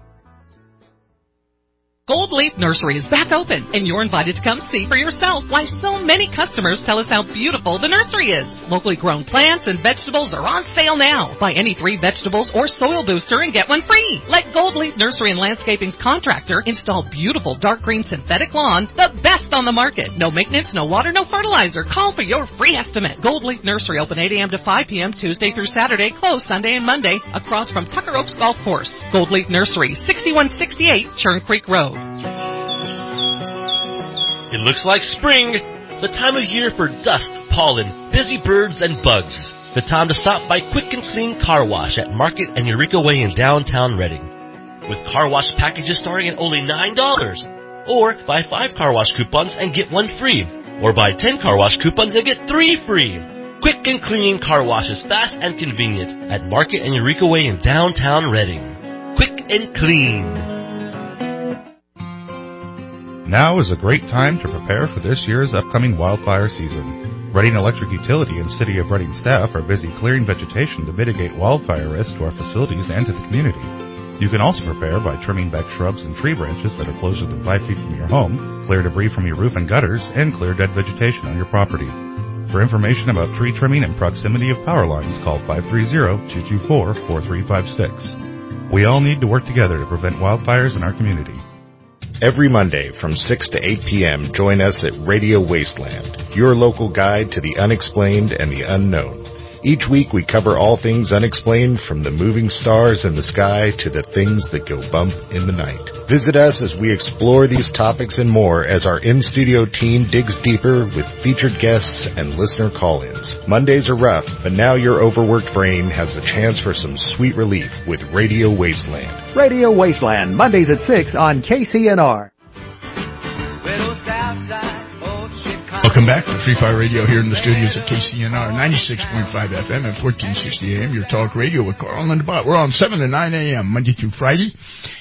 Gold Leaf Nursery is back open, and you're invited to come see for yourself why so many customers tell us how beautiful the nursery is. Locally grown plants and vegetables are on sale now. Buy any three vegetables or soil booster and get one free. Let Gold Leaf Nursery and Landscaping's contractor install beautiful dark green synthetic lawn, the best on the market. No maintenance, no water, no fertilizer. Call for your free estimate. Gold Leaf Nursery open eight a.m. to five p.m. Tuesday through Saturday, closed Sunday and Monday, across from Tucker Oaks Golf Course. Gold Leaf Nursery, sixty-one sixty-eight Churn Creek Road. It looks like spring, the time of year for dust, pollen, busy birds, and bugs. The time to stop by Quick and Clean Car Wash at Market and Eureka Way in downtown Reading. With car wash packages starting at only nine dollars. Or buy five car wash coupons and get one free. Or buy ten car wash coupons and get three free. Quick and Clean Car Wash is fast and convenient at Market and Eureka Way in downtown Reading. Quick and Clean. Now is a great time to prepare for this year's upcoming wildfire season. Reading Electric Utility and City of Reading staff are busy clearing vegetation to mitigate wildfire risk to our facilities and to the community. You can also prepare by trimming back shrubs and tree branches that are closer than five feet from your home, clear debris from your roof and gutters, and clear dead vegetation on your property. For information about tree trimming and proximity of power lines, call five three zero, two two four, four three five six. We all need to work together to prevent wildfires in our community. Every Monday from six to eight p.m., join us at Radio Wasteland, your local guide to the unexplained and the unknown. Each week we cover all things unexplained, from the moving stars in the sky to the things that go bump in the night. Visit us as we explore these topics and more as our in-studio team digs deeper with featured guests and listener call-ins. Mondays are rough, but now your overworked brain has the chance for some sweet relief with Radio Wasteland. Radio Wasteland, Mondays at six on K C N R. Welcome back to Free Fire Radio here in the studios at K C N R ninety-six point five F M at fourteen sixty A M. Your talk radio with Carl and Bot. We're on seven to nine A M Monday through Friday.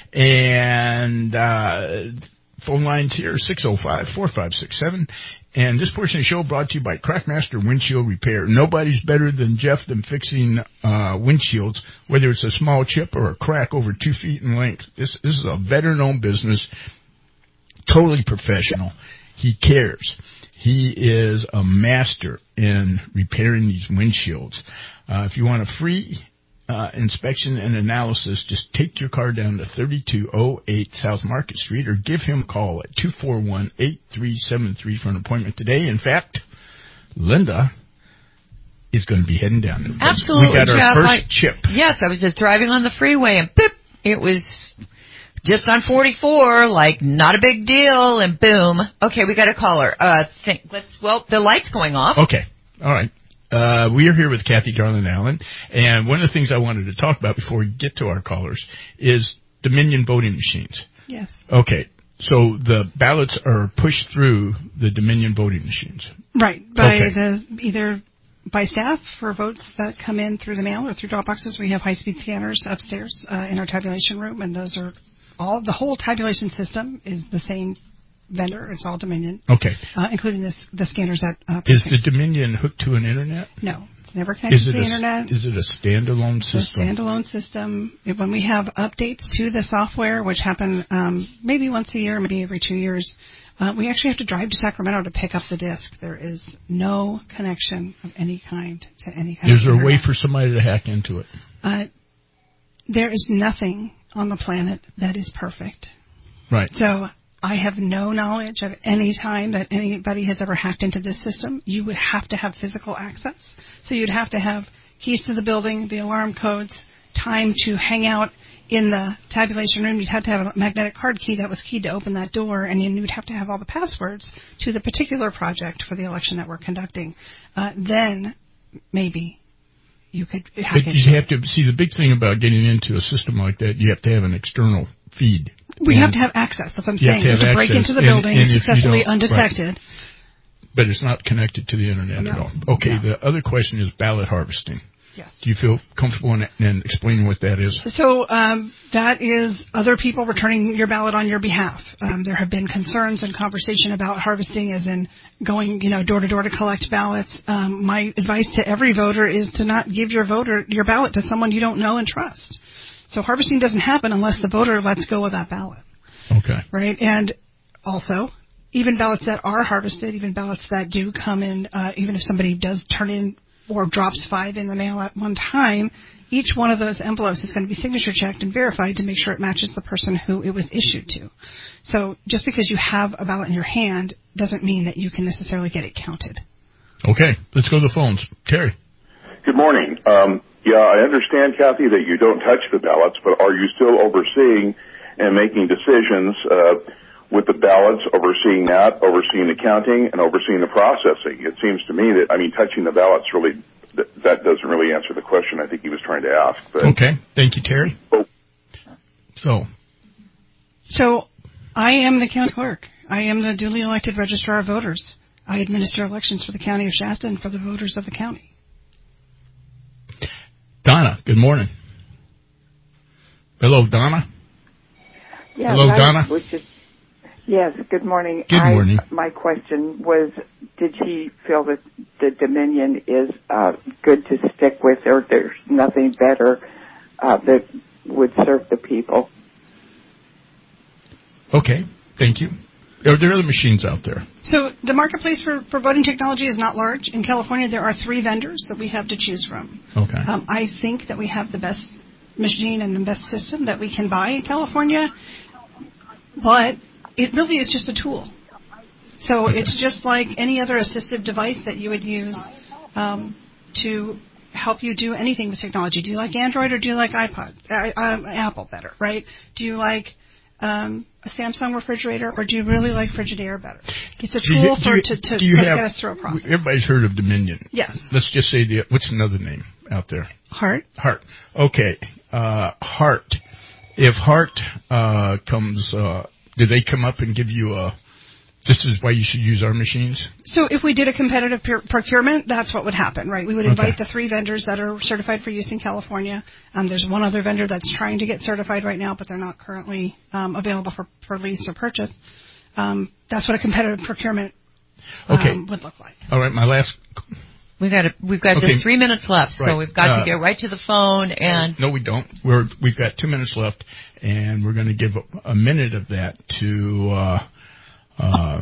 And uh phone lines here, six oh five, four five six seven. And this portion of the show brought to you by Crackmaster Windshield Repair. Nobody's better than Jeff than fixing uh windshields, whether it's a small chip or a crack over two feet in length. This, this is a veteran-owned business, totally professional. He cares. He is a master in repairing these windshields. Uh, if you want a free uh, inspection and analysis, just take your car down to thirty-two oh eight South Market Street or give him a call at two four one, eight three seven three for an appointment today. In fact, Linda is going to be heading down there. Absolutely. We got our Jeff, first I, chip. Yes, I was just driving on the freeway and boop, it was just on forty-four, like not a big deal, and boom. Okay, we got a caller. Uh, think, let's. Well, the light's going off. Okay, all right. Uh, we are here with Kathy Garland Allen, and one of the things I wanted to talk about before we get to our callers is Dominion voting machines. Yes. Okay, so the ballots are pushed through the Dominion voting machines. Right, by okay. the either by staff for votes that come in through the mail or through drop boxes. We have high-speed scanners upstairs uh, in our tabulation room, and those are all. The whole tabulation system is the same vendor. It's all Dominion. Okay. Uh, including this, the scanners at uh, Is the Dominion hooked to an internet? No, it's never connected is it to the a, internet. Is it a standalone system? It's a standalone system. When we have updates to the software, which happen um, maybe once a year, maybe every two years, uh, we actually have to drive to Sacramento to pick up the disk. There is no connection of any kind to any kind Is of there internet. a way for somebody to hack into it? Uh, there is nothing on the planet that is perfect. Right. So I have no knowledge of any time that anybody has ever hacked into this system. You would have to have physical access. So you'd have to have keys to the building, the alarm codes, time to hang out in the tabulation room. You'd have to have a magnetic card key that was keyed to open that door, and you would have to have all the passwords to the particular project for the election that we're conducting. Uh, then maybe you could hack But into you have to see the big thing about getting into a system like that. You have to have an external feed. We and have to have access. That's what I'm you saying. Have to, have have to break access. into the And- building and if you successfully don't- undetected. Right. But it's not connected to the internet No. at all. Okay, No. the other question is ballot harvesting. Yes. Do you feel comfortable in, in explaining what that is? So um, that is other people returning your ballot on your behalf. Um, there have been concerns and conversation about harvesting, as in going, you know, door to door to collect ballots. Um, my advice to every voter is to not give your voter your ballot to someone you don't know and trust. So harvesting doesn't happen unless the voter lets go of that ballot. Okay. Right, and also, even ballots that are harvested, even ballots that do come in, uh, even if somebody does turn in or drops five in the mail at one time, each one of those envelopes is going to be signature checked and verified to make sure it matches the person who it was issued to. So just because you have a ballot in your hand doesn't mean that you can necessarily get it counted. Okay, let's go to the phones. Terry. Good morning. Um, yeah, I understand, Kathy, that you don't touch the ballots, but are you still overseeing and making decisions uh, with the ballots, overseeing that, overseeing the counting, and overseeing the processing? It seems to me that, I mean, touching the ballots really, that, that doesn't really answer the question I think he was trying to ask. But, okay, thank you, Terry. Oh. So. So I am the county clerk. I am the duly elected registrar of voters. I administer elections for the county of Shasta and for the voters of the county. Donna, good morning. Hello, Donna. Yes, Hello, I Donna. was just, yes, good morning. Good I, morning. My question was, did she feel that the Dominion is uh, good to stick with, or there's nothing better uh, that would serve the people? Okay, thank you. Are there other machines out there? So the marketplace for, for voting technology is not large. In California, there are three vendors that we have to choose from. Okay. Um, I think that we have the best machine and the best system that we can buy in California, but it really is just a tool. So Okay. it's just like any other assistive device that you would use um, to help you do anything with technology. Do you like Android or do you like iPod? Uh, uh, Apple better, right? Do you like um, a Samsung refrigerator or do you really like Frigidaire better? It's a Do you- tool do for you- to, to do you get have- us through a process. Everybody's heard of Dominion. Yes. Let's just say the what's another name out there? Heart. Heart. Okay. Uh, Heart. If Heart uh, comes, uh, do they come up and give you a? This is why you should use our machines. So if we did a competitive pur- procurement, that's what would happen, right? We would invite Okay. the three vendors that are certified for use in California. Um, there's one other vendor that's trying to get certified right now, but they're not currently um, available for, for lease or purchase. Um, that's what a competitive procurement um, Okay. would look like. All right. My last. We got a, we've got Okay. just three minutes left, Right. so we've got Uh, to get right to the phone and. No, we don't. We're we've got two minutes left, and we're going to give a, a minute of that to uh, uh,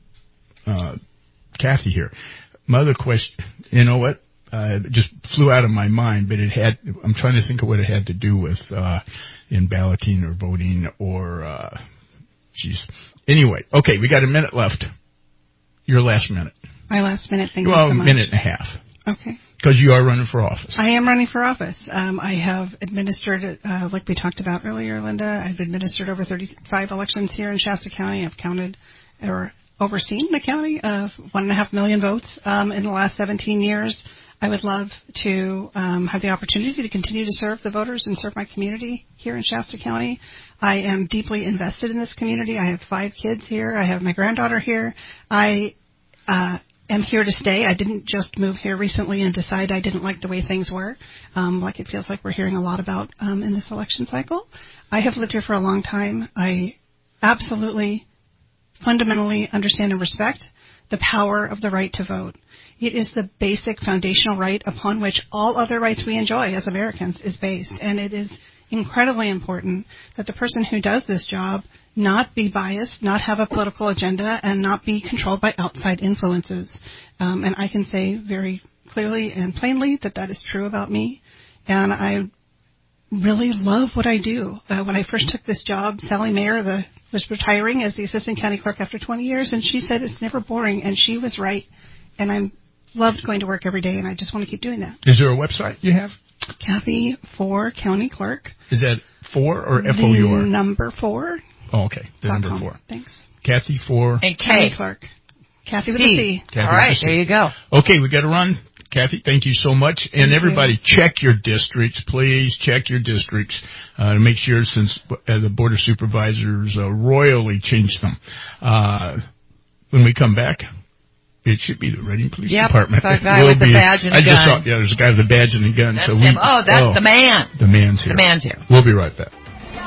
uh, Kathy here. My other question, you know what? Uh, it just flew out of my mind, but it had. I'm trying to think of what it had to do with uh, in balloting or voting or. Uh, geez. Anyway, okay, we got a minute left. Your last minute. My last minute, thank well, you so much. a minute and a half. Okay. Because you are running for office. I am running for office. Um, I have administered, uh, like we talked about earlier, Linda, I've administered over thirty-five elections here in Shasta County. I've counted or overseen the county of one and a half million votes um, in the last seventeen years. I would love to um, have the opportunity to continue to serve the voters and serve my community here in Shasta County. I am deeply invested in this community. I have five kids here. I have my granddaughter here. I uh, am here to stay. I didn't just move here recently and decide I didn't like the way things were, um, like it feels like we're hearing a lot about um, in this election cycle. I have lived here for a long time. I absolutely, fundamentally understand and respect the power of the right to vote. It is the basic foundational right upon which all other rights we enjoy as Americans is based, and it is incredibly important that the person who does this job not be biased, not have a political agenda, and not be controlled by outside influences. Um, and I can say very clearly and plainly that that is true about me, and I really love what I do. Uh, when I first took this job, Sally Mayer the, was retiring as the assistant county clerk after twenty years, and she said it's never boring, and she was right, and I'm loved going to work every day, and I just want to keep doing that. Is there a website you have? Kathy for County Clerk. Is that four or F O U R? The number four. Oh, okay. The dot number com. four. Thanks. Kathy for And K. County Clerk. Kathy with a C. Kathy All right, with a C. there you go. Okay, we got to run. Kathy, thank you so much. And Thank everybody, you. check your districts. Please check your districts uh, to make sure, since uh, the Board of Supervisors uh, royally changed them. Uh, when we come back, it should be the Reading Police Yep, Department. it's our guy Will with the be- badge and I the just gun. saw, yeah, there's a guy with a badge and a gun. That's so we, him. Oh, that's the man. The man's here. The man's here. We'll be right back.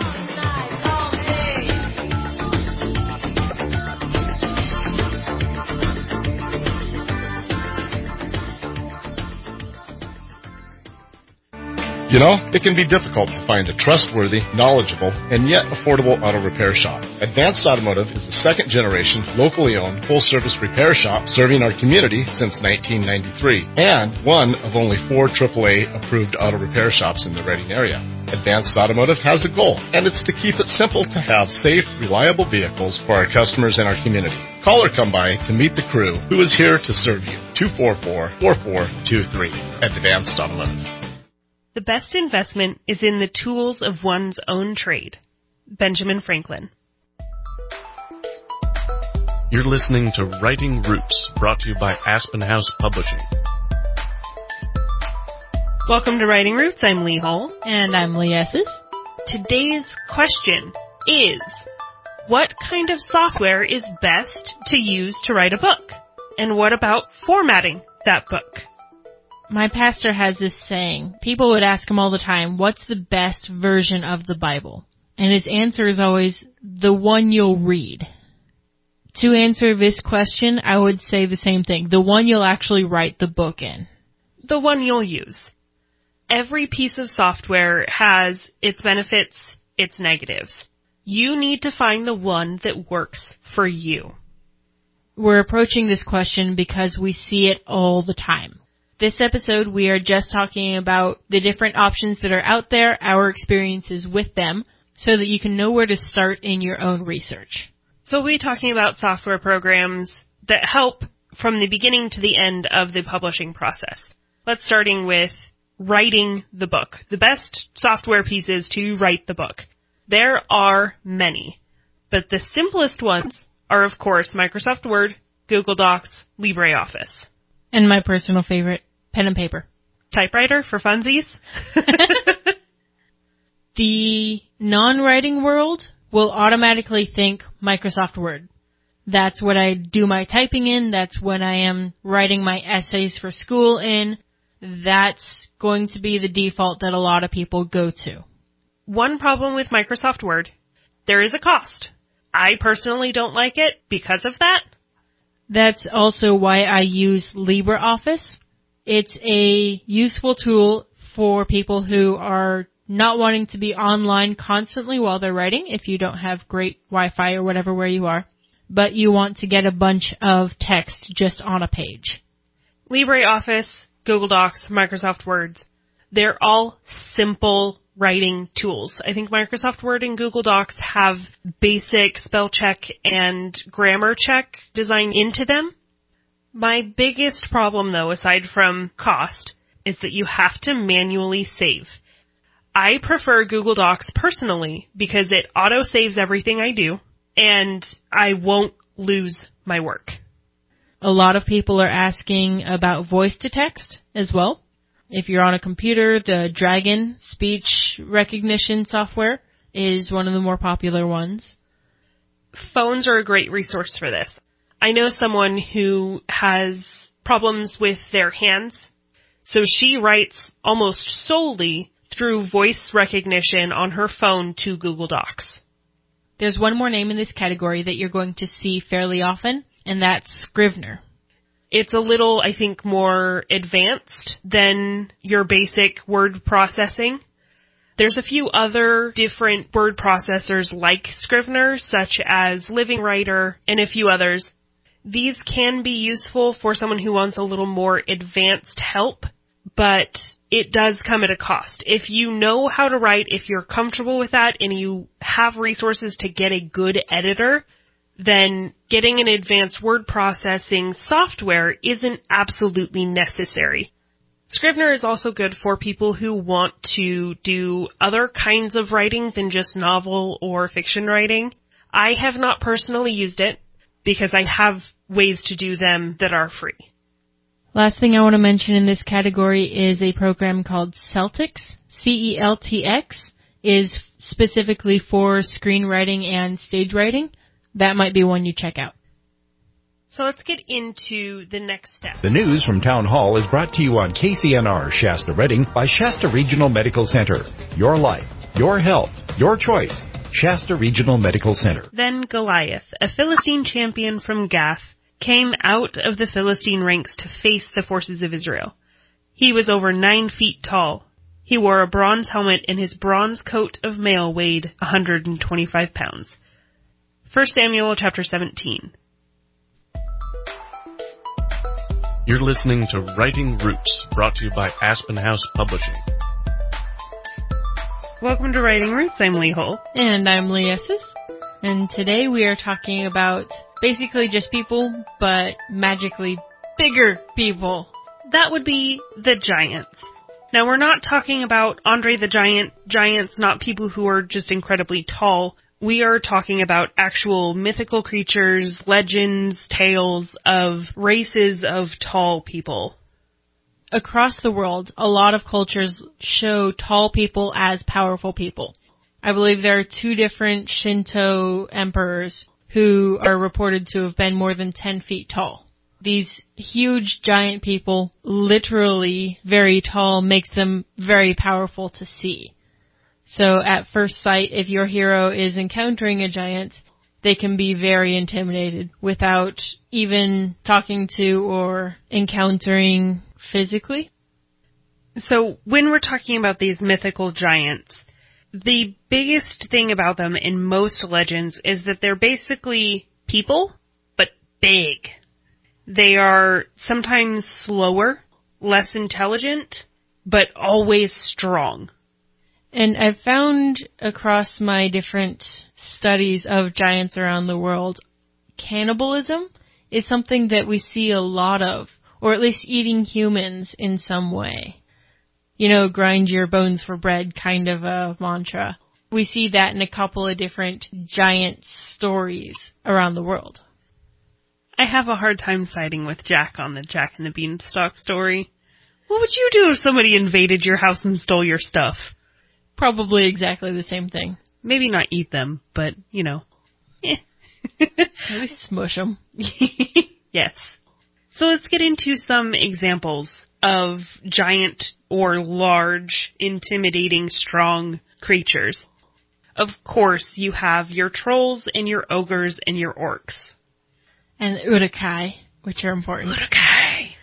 You know, it can be difficult to find a trustworthy, knowledgeable, and yet affordable auto repair shop. Advanced Automotive is the second generation, locally owned, full-service repair shop serving our community since nineteen ninety-three, and one of only four triple A approved auto repair shops in the Reading area. Advanced Automotive has a goal, and it's to keep it simple to have safe, reliable vehicles for our customers and our community. Call or come by to meet the crew who is here to serve you. two four four, four four two three. Advanced Automotive. The best investment is in the tools of one's own trade. Benjamin Franklin. You're listening to Writing Roots, brought to you by Aspen House Publishing. Welcome to Writing Roots. I'm Lee Hull. And I'm Lee Esses. Today's question is, what kind of software is best to use to write a book? And what about formatting that book? My pastor has this saying. People would ask him all the time, what's the best version of the Bible? And his answer is always, the one you'll read. To answer this question, I would say the same thing. The one you'll actually write the book in. The one you'll use. Every piece of software has its benefits, its negatives. You need to find the one that works for you. We're approaching this question because we see it all the time. This episode, we are just talking about the different options that are out there, our experiences with them, so that you can know where to start in your own research. So we'll be talking about software programs that help from the beginning to the end of the publishing process. Let's starting with writing the book. The best software pieces to write the book. There are many, but the simplest ones are, of course, Microsoft Word, Google Docs, LibreOffice. And my personal favorite, pen and paper. Typewriter for funsies? The non-writing world will automatically think Microsoft Word. That's what I do my typing in. That's when I am writing my essays for school in. That's going to be the default that a lot of people go to. One problem with Microsoft Word, there is a cost. I personally don't like it because of that. That's also why I use LibreOffice. It's a useful tool for people who are not wanting to be online constantly while they're writing, if you don't have great Wi-Fi or whatever where you are, but you want to get a bunch of text just on a page. LibreOffice, Google Docs, Microsoft Word, they're all simple writing tools. I think Microsoft Word and Google Docs have basic spell check and grammar check designed into them. My biggest problem, though, aside from cost, is that you have to manually save. I prefer Google Docs personally because it auto-saves everything I do, and I won't lose my work. A lot of people are asking about voice-to-text as well. If you're on a computer, the Dragon speech recognition software is one of the more popular ones. Phones are a great resource for this. I know someone who has problems with their hands, so she writes almost solely through voice recognition on her phone to Google Docs. There's one more name in this category that you're going to see fairly often, and that's Scrivener. It's a little, I think, more advanced than your basic word processing. There's a few other different word processors like Scrivener, such as Living Writer and a few others. These can be useful for someone who wants a little more advanced help, but it does come at a cost. If you know how to write, if you're comfortable with that, and you have resources to get a good editor, then getting an advanced word processing software isn't absolutely necessary. Scrivener is also good for people who want to do other kinds of writing than just novel or fiction writing. I have not personally used it because I have ways to do them that are free. Last thing I want to mention in this category is a program called Celtx, C E L T X, is specifically for screenwriting and stage writing. That might be one you check out. So let's get into the next step. The news from Town Hall is brought to you on K C N R Shasta Redding by Shasta Regional Medical Center. Your life, your health, your choice. Shasta Regional Medical Center. Then Goliath, a Philistine champion from Gath, came out of the Philistine ranks to face the forces of Israel. He was over nine feet tall. He wore a bronze helmet and his bronze coat of mail weighed one hundred twenty-five pounds. First Samuel chapter seventeen. You're listening to Writing Roots, brought to you by Aspen House Publishing. Welcome to Writing Roots. I'm Lee Hull. And I'm Lee Esses. And today we are talking about basically just people, but magically bigger people. That would be the giants. Now, we're not talking about Andre the Giant giants, not people who are just incredibly tall. We are talking about actual mythical creatures, legends, tales of races of tall people. Across the world, a lot of cultures show tall people as powerful people. I believe there are two different Shinto emperors who are reported to have been more than ten feet tall. These huge giant people, literally very tall, makes them very powerful to see. So at first sight, if your hero is encountering a giant, they can be very intimidated without even talking to or encountering physically. So when we're talking about these mythical giants, the biggest thing about them in most legends is that they're basically people, but big. They are sometimes slower, less intelligent, but always strong. And I've found across my different studies of giants around the world, cannibalism is something that we see a lot of, or at least eating humans in some way. You know, grind your bones for bread kind of a mantra. We see that in a couple of different giant stories around the world. I have a hard time siding with Jack on the Jack and the Beanstalk story. What would you do if somebody invaded your house and stole your stuff? Probably exactly the same thing. Maybe not eat them, but, you know. Eh. Maybe smush them. Yes. So let's get into some examples of giant or large, intimidating, strong creatures. Of course, you have your trolls and your ogres and your orcs. And Uruk-hai, which are important. Uruk-hai!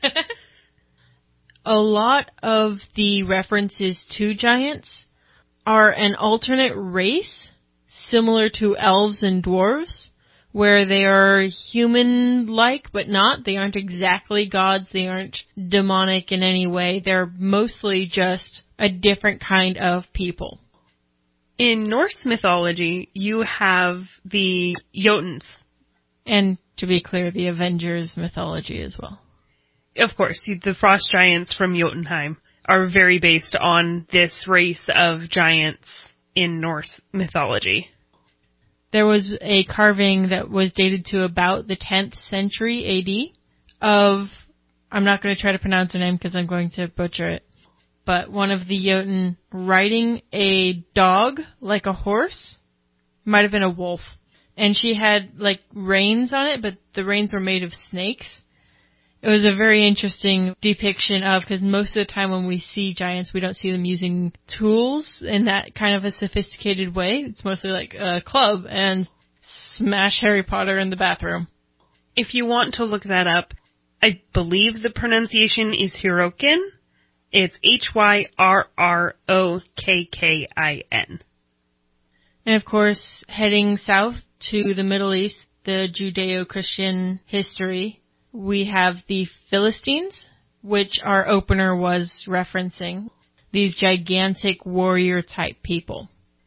A lot of the references to giants are an alternate race, similar to elves and dwarves, where they are human-like, but not. They aren't exactly gods. They aren't demonic in any way. They're mostly just a different kind of people. In Norse mythology, you have the Jotuns. And, to be clear, the Avengers mythology as well. Of course, the frost giants from Jotunheim are very based on this race of giants in Norse mythology. There was a carving that was dated to about the tenth century A D of, I'm not going to try to pronounce the name because I'm going to butcher it, but one of the Jotun riding a dog like a horse. Might have been a wolf. And she had like reins on it, but the reins were made of snakes. It was a very interesting depiction of, because most of the time when we see giants, we don't see them using tools in that kind of a sophisticated way. It's mostly like a club and smash Harry Potter in the bathroom. If you want to look that up, I believe the pronunciation is Hyrrokin. It's H Y R R O K K I N. And of course, heading south to the Middle East, the Judeo-Christian history, we have the Philistines, which our opener was referencing. These gigantic warrior-type people.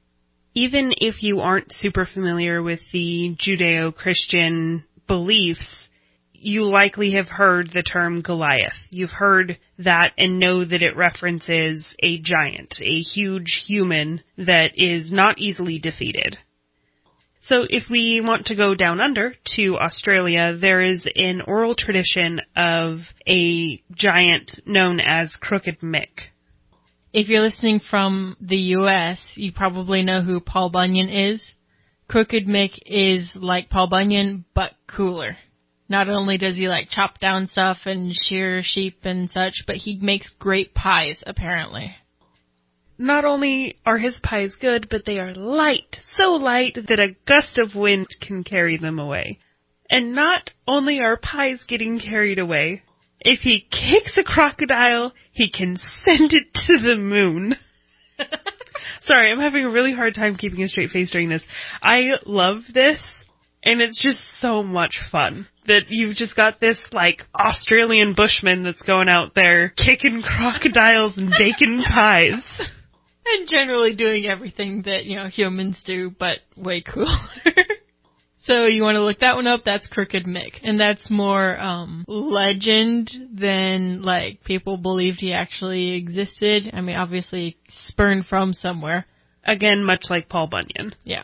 Even if you aren't super familiar with the Judeo-Christian beliefs, you likely have heard the term Goliath. You've heard that and know that it references a giant, a huge human that is not easily defeated. So if we want to go down under to Australia, there is an oral tradition of a giant known as Crooked Mick. If you're listening from the U S, you probably know who Paul Bunyan is. Crooked Mick is like Paul Bunyan, but cooler. Not only does he like chop down stuff and shear sheep and such, but he makes great pies, apparently. Not only are his pies good, but they are light, so light that a gust of wind can carry them away. And not only are pies getting carried away, if he kicks a crocodile, he can send it to the moon. Sorry, I'm having a really hard time keeping a straight face during this. I love this, and it's just so much fun that you've just got this, like, Australian bushman that's going out there kicking crocodiles and baking pies. And generally doing everything that, you know, humans do, but way cooler. So you want to look that one up, that's Crooked Mick. And that's more um legend than, like, people believed he actually existed. I mean, obviously spurned from somewhere. Again, much like Paul Bunyan. Yeah.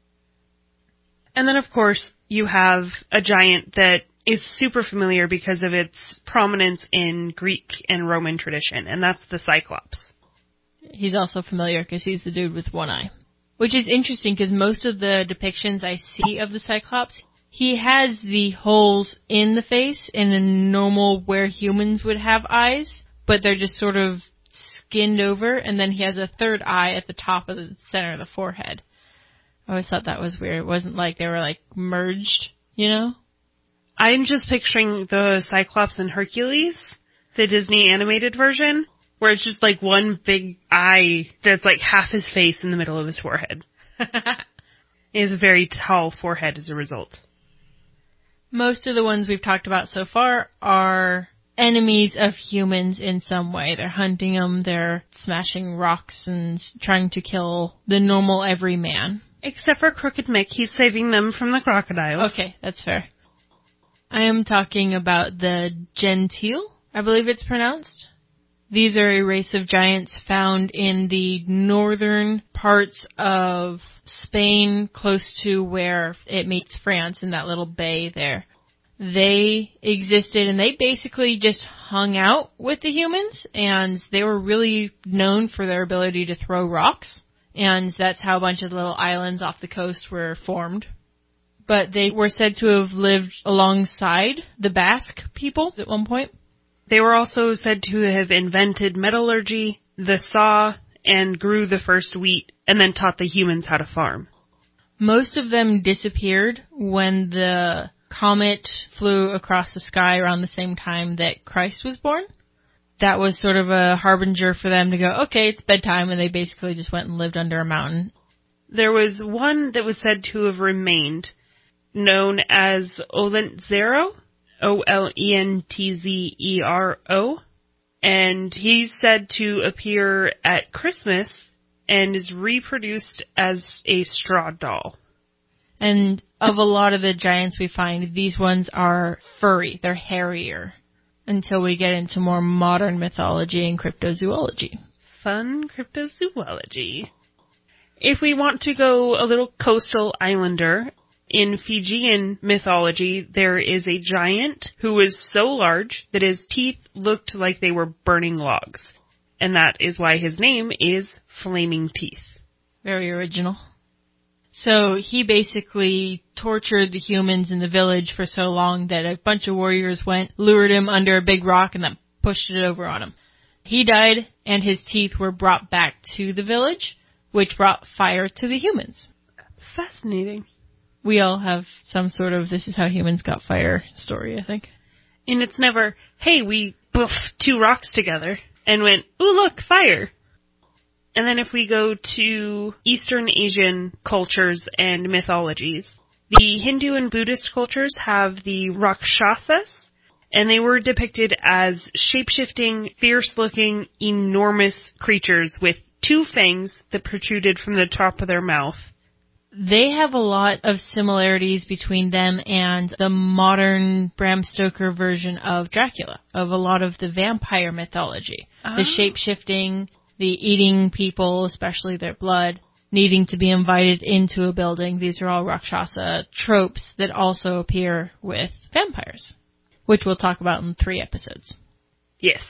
And then, of course, you have a giant that is super familiar because of its prominence in Greek and Roman tradition, and that's the Cyclops. He's also familiar because he's the dude with one eye. Which is interesting because most of the depictions I see of the Cyclops, he has the holes in the face in a normal where humans would have eyes, but they're just sort of skinned over, and then he has a third eye at the top of the center of the forehead. I always thought that was weird. It wasn't like they were like merged, you know? I'm just picturing the Cyclops in Hercules, the Disney animated version, where it's just like one big eye that's like half his face in the middle of his forehead. He has a very tall forehead as a result. Most of the ones we've talked about so far are enemies of humans in some way. They're hunting them, they're smashing rocks and trying to kill the normal everyman. Except for Crooked Mick, he's saving them from the crocodiles. Okay, that's fair. I am talking about the Gentile, I believe it's pronounced. These are a race of giants found in the northern parts of Spain, close to where it meets France in that little bay there. They existed and they basically just hung out with the humans, and they were really known for their ability to throw rocks, and that's how a bunch of little islands off the coast were formed. But they were said to have lived alongside the Basque people at one point. They were also said to have invented metallurgy, the saw, and grew the first wheat, and then taught the humans how to farm. Most of them disappeared when the comet flew across the sky around the same time that Christ was born. That was sort of a harbinger for them to go, okay, it's bedtime, and they basically just went and lived under a mountain. There was one that was said to have remained, known as Olentzero, O L E N T Z E R O, and he's said to appear at Christmas and is reproduced as a straw doll. And of a lot of the giants we find, these ones are furry. They're hairier until we get into more modern mythology and cryptozoology. Fun cryptozoology. If we want to go a little coastal islander, in Fijian mythology, there is a giant who was so large that his teeth looked like they were burning logs. And that is why his name is Flaming Teeth. Very original. So he basically tortured the humans in the village for so long that a bunch of warriors went, lured him under a big rock, and then pushed it over on him. He died, and his teeth were brought back to the village, which brought fire to the humans. Fascinating. We all have some sort of this is how humans got fire story, I think. And it's never, hey, we boofed two rocks together and went, ooh, look, fire. And then if we go to Eastern Asian cultures and mythologies, the Hindu and Buddhist cultures have the Rakshasas, and they were depicted as shape-shifting, fierce-looking, enormous creatures with two fangs that protruded from the top of their mouth. They have a lot of similarities between them and the modern Bram Stoker version of Dracula, of a lot of the vampire mythology. Oh. The shape-shifting, the eating people, especially their blood, needing to be invited into a building. These are all Rakshasa tropes that also appear with vampires, which we'll talk about in three episodes. Yes.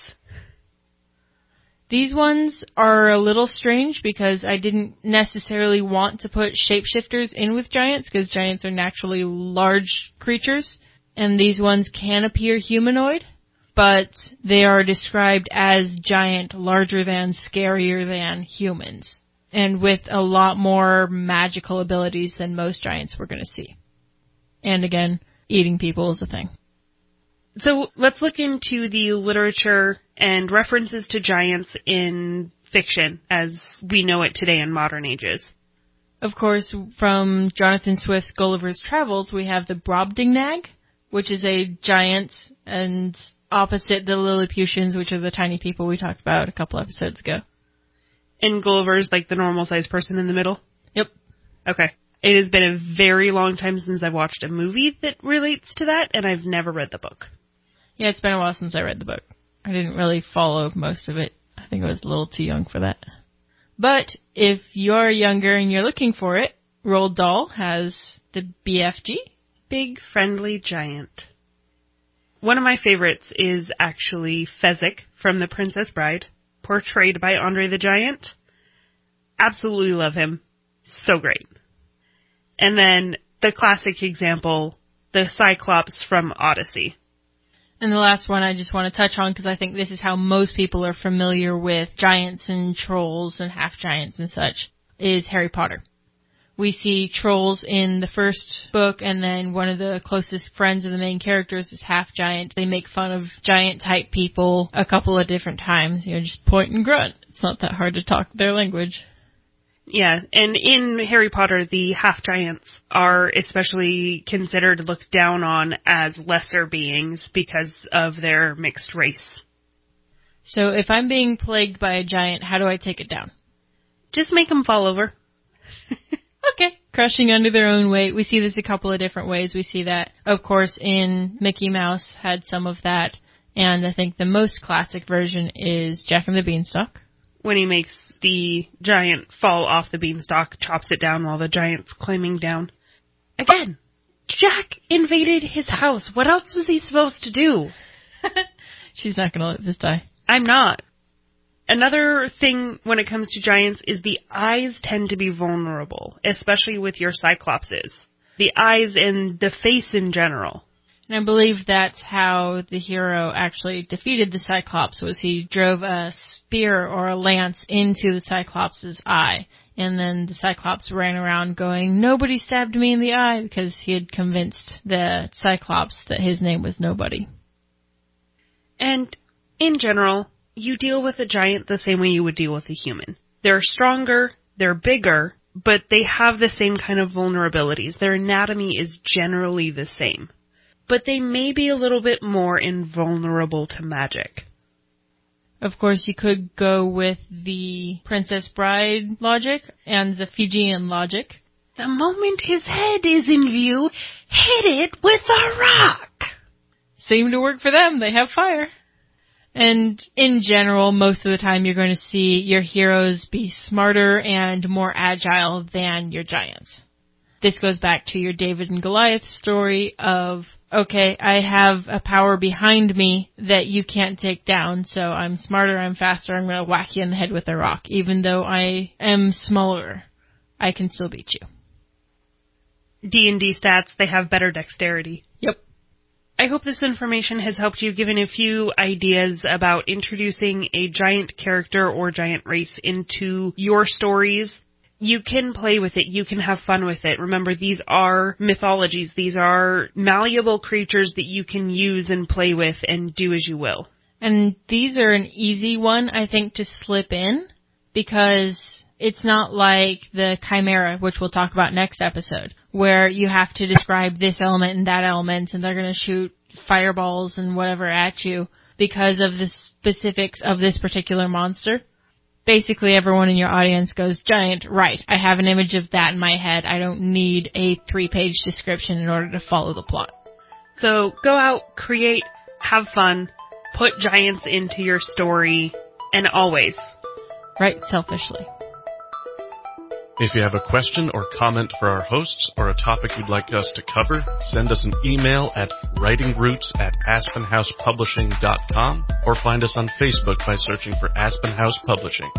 These ones are a little strange because I didn't necessarily want to put shapeshifters in with giants because giants are naturally large creatures, and these ones can appear humanoid, but they are described as giant, larger than, scarier than humans, and with a lot more magical abilities than most giants we're going to see. And again, eating people is a thing. So let's look into the literature and references to giants in fiction as we know it today in modern ages. Of course, from Jonathan Swift's Gulliver's Travels, we have the Brobdingnag, which is a giant, and opposite the Lilliputians, which are the tiny people we talked about a couple episodes ago. And Gulliver's like the normal-sized person in the middle? Yep. Okay. It has been a very long time since I've watched a movie that relates to that, and I've never read the book. Yeah, it's been a while since I read the book. I didn't really follow most of it. I think I was a little too young for that. But if you're younger and you're looking for it, Roald Dahl has the B F G. Big Friendly Giant. One of my favorites is actually Fezzik from The Princess Bride, portrayed by Andre the Giant. Absolutely love him. So great. And then the classic example, the Cyclops from Odyssey. And the last one I just want to touch on because I think this is how most people are familiar with giants and trolls and half-giants and such, is Harry Potter. We see trolls in the first book, and then one of the closest friends of the main characters is half-giant. They make fun of giant-type people a couple of different times. You know, just point and grunt. It's not that hard to talk their language. Yeah, and in Harry Potter, the half-giants are especially considered looked down on as lesser beings because of their mixed race. So if I'm being plagued by a giant, how do I take it down? Just make them fall over. Okay. Crushing under their own weight. We see this a couple of different ways. We see that, of course, in Mickey Mouse had some of that, and I think the most classic version is Jack and the Beanstalk. When he makes the giant fall off the beanstalk, chops it down while the giant's climbing down. Again, Jack invaded his house. What else was he supposed to do? She's not going to let this die. I'm not. Another thing when it comes to giants is the eyes tend to be vulnerable, especially with your Cyclopses. The eyes and the face in general. And I believe that's how the hero actually defeated the Cyclops, was he drove a spear or a lance into the Cyclops' eye. And then the Cyclops ran around going, "Nobody stabbed me in the eye," because he had convinced the Cyclops that his name was Nobody. And in general, you deal with a giant the same way you would deal with a human. They're stronger, they're bigger, but they have the same kind of vulnerabilities. Their anatomy is generally the same. But they may be a little bit more invulnerable to magic. Of course, you could go with the Princess Bride logic and the Fijian logic. The moment his head is in view, hit it with a rock. Seemed to work for them. They have fire. And in general, most of the time you're going to see your heroes be smarter and more agile than your giants. This goes back to your David and Goliath story of, okay, I have a power behind me that you can't take down, so I'm smarter, I'm faster, I'm going to whack you in the head with a rock. Even though I am smaller, I can still beat you. D and D stats, they have better dexterity. Yep. I hope this information has helped you, given a few ideas about introducing a giant character or giant race into your stories. You can play with it. You can have fun with it. Remember, these are mythologies. These are malleable creatures that you can use and play with and do as you will. And these are an easy one, I think, to slip in because it's not like the Chimera, which we'll talk about next episode, where you have to describe this element and that element and they're going to shoot fireballs and whatever at you because of the specifics of this particular monster. basically everyone in your audience goes, giant, right, I have an image of that in my head. I don't need a three-page description in order to follow the plot. So go out, create, have fun, put giants into your story, and always write selfishly. If you have a question or comment for our hosts or a topic you'd like us to cover, send us an email at writingroots at aspenhousepublishing dot com or find us on Facebook by searching for Aspen House Publishing.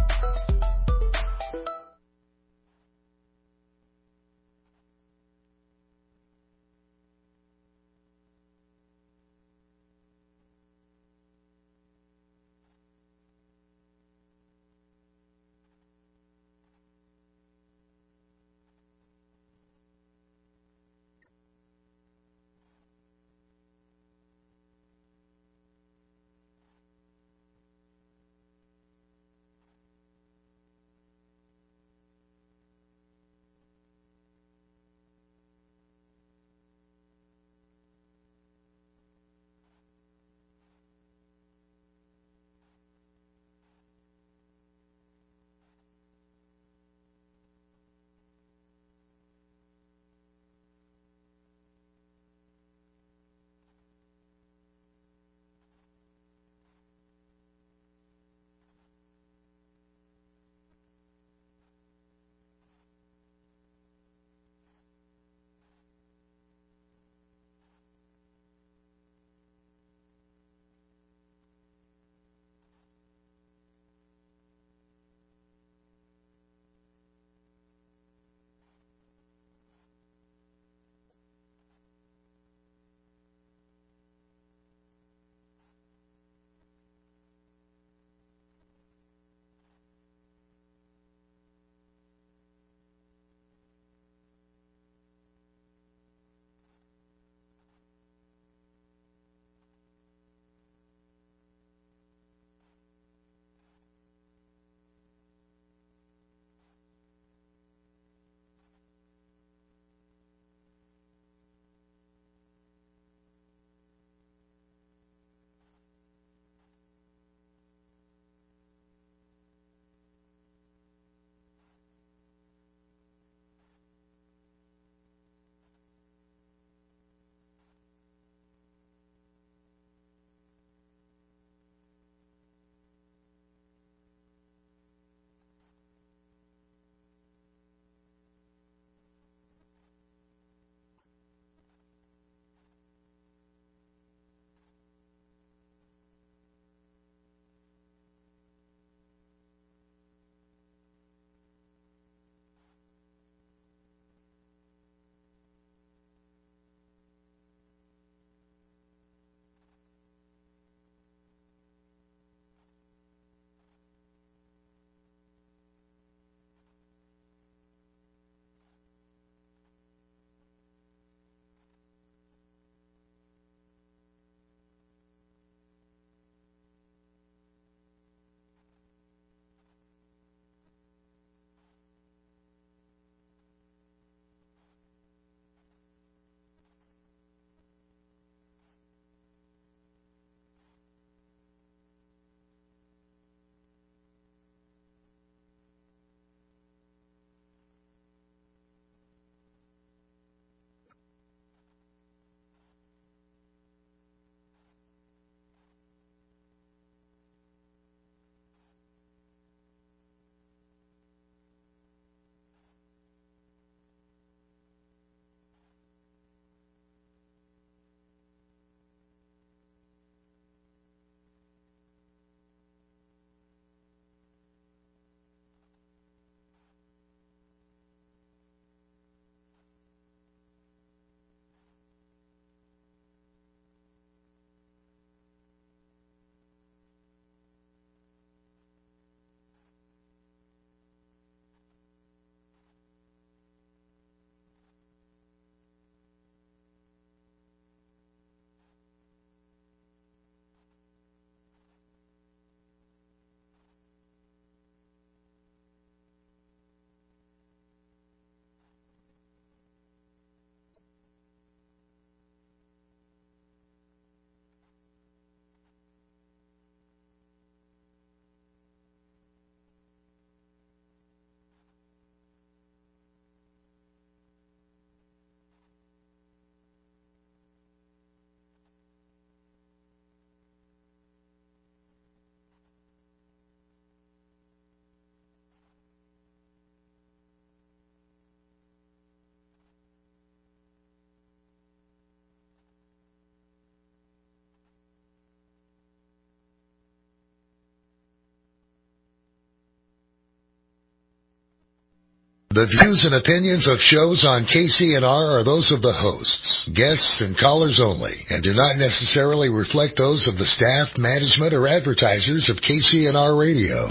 The views and opinions of shows on K C N R are those of the hosts, guests, and callers only, and do not necessarily reflect those of the staff, management, or advertisers of K C N R Radio.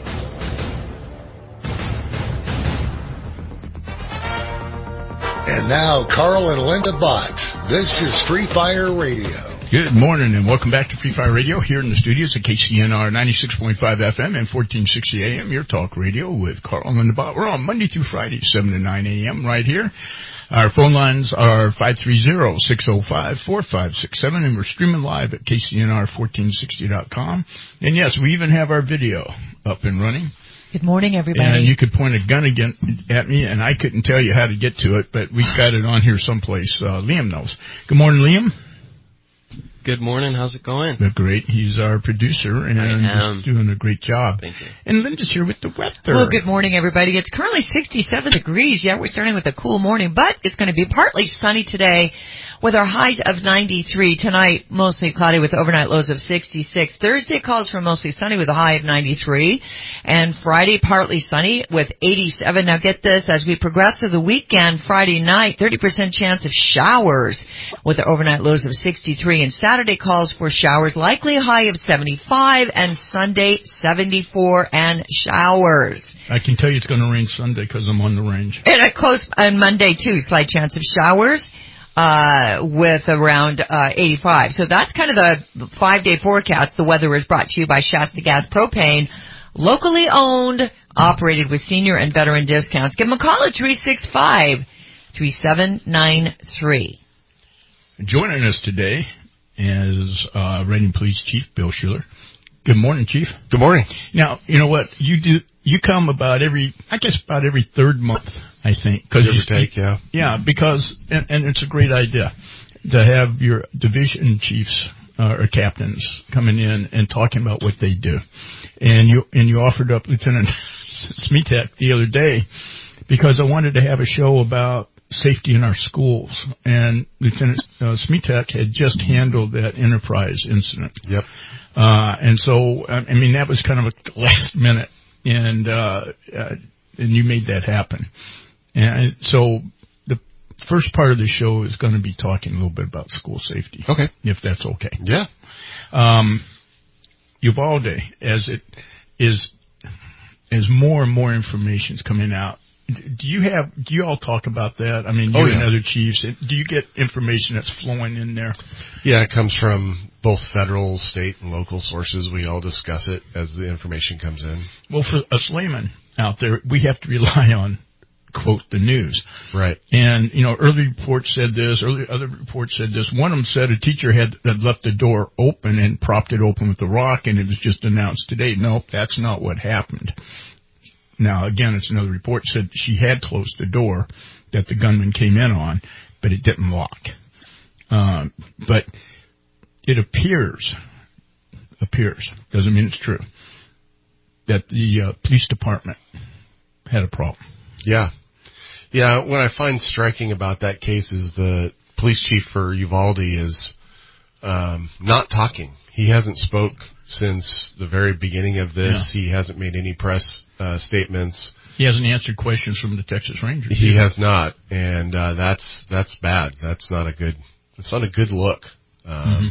And now, Carl and Linda Bott. This is Free Fire Radio. Good morning and welcome back to Free Fire Radio here in the studios at K C N R ninety-six point five F M and fourteen sixty A M, your talk radio with Carl and Linda Bott. We're on Monday through Friday, seven to nine A M right here. Our phone lines are five three zero, six zero five, four five six seven, and we're streaming live at K C N R fourteen sixty dot com. And yes, we even have our video up and running. Good morning, everybody. And you could point a gun again at me, and I couldn't tell you how to get to it, but we've got it on here someplace. Uh, Liam knows. Good morning, Liam. Good morning. How's it going? They're great. He's our producer, and he's doing a great job. Thank you. And Linda's here with the weather. Well, good morning, everybody. It's currently sixty-seven degrees. Yeah, we're starting with a cool morning, but it's going to be partly sunny today with our highs of ninety-three. Tonight, mostly cloudy with overnight lows of sixty-six. Thursday calls for mostly sunny with a high of ninety-three. And Friday, partly sunny with eighty-seven. Now get this, as we progress through the weekend, Friday night, thirty percent chance of showers with the overnight lows of sixty-three. And Saturday calls for showers, likely a high of seventy-five. And Sunday, seventy-four and showers. I can tell you it's going to rain Sunday because I'm on the range. And a close on Monday, too, slight chance of showers. Uh, with around uh, eighty-five. So that's kind of the five-day forecast. The weather is brought to you by Shasta Gas Propane, locally owned, operated with senior and veteran discounts. Give them a call at three six five, three seven nine three. Joining us today is uh, Reading Police Chief Bill Schuler. Good morning, Chief. Good morning. Now, you know what? You do. You come about every, I guess, about every third month, I think. Cause Give or take, yeah. Yeah, because, and, and it's a great idea to have your division chiefs uh, or captains coming in and talking about what they do. And you and you offered up Lieutenant Smetak the other day because I wanted to have a show about safety in our schools. And Lieutenant uh, Smetak had just handled that Enterprise incident. Yep. Uh, and so, I mean, that was kind of a last minute. And, uh, uh, and you made that happen. And so the first part of the show is going to be talking a little bit about school safety. Okay. If that's okay. Yeah. Um, Uvalde, as it is, as more and more information is coming out, do you have, do you all talk about that? I mean, you oh, yeah. and other chiefs, do you get information that's flowing in there? Yeah, it comes from both federal, state, and local sources. We all discuss it as the information comes in. Well, for us laymen out there, we have to rely on, quote, the news. Right. And, you know, early reports said this, early other reports said this. One of them said a teacher had, had left the door open and propped it open with a rock, and it was just announced today. Nope, that's not what happened. Now, again, it's another report said she had closed the door that the gunman came in on, but it didn't lock. Um, but it appears, appears, doesn't mean it's true, that the uh, police department had a problem. Yeah. Yeah, what I find striking about that case is the police chief for Uvalde is um, not talking. He hasn't spoke since the very beginning of this. Yeah. He hasn't made any press uh, statements. He hasn't answered questions from the Texas Rangers. He either. has not, and uh, that's that's bad. That's not a good. It's not a good look. Um, mm-hmm.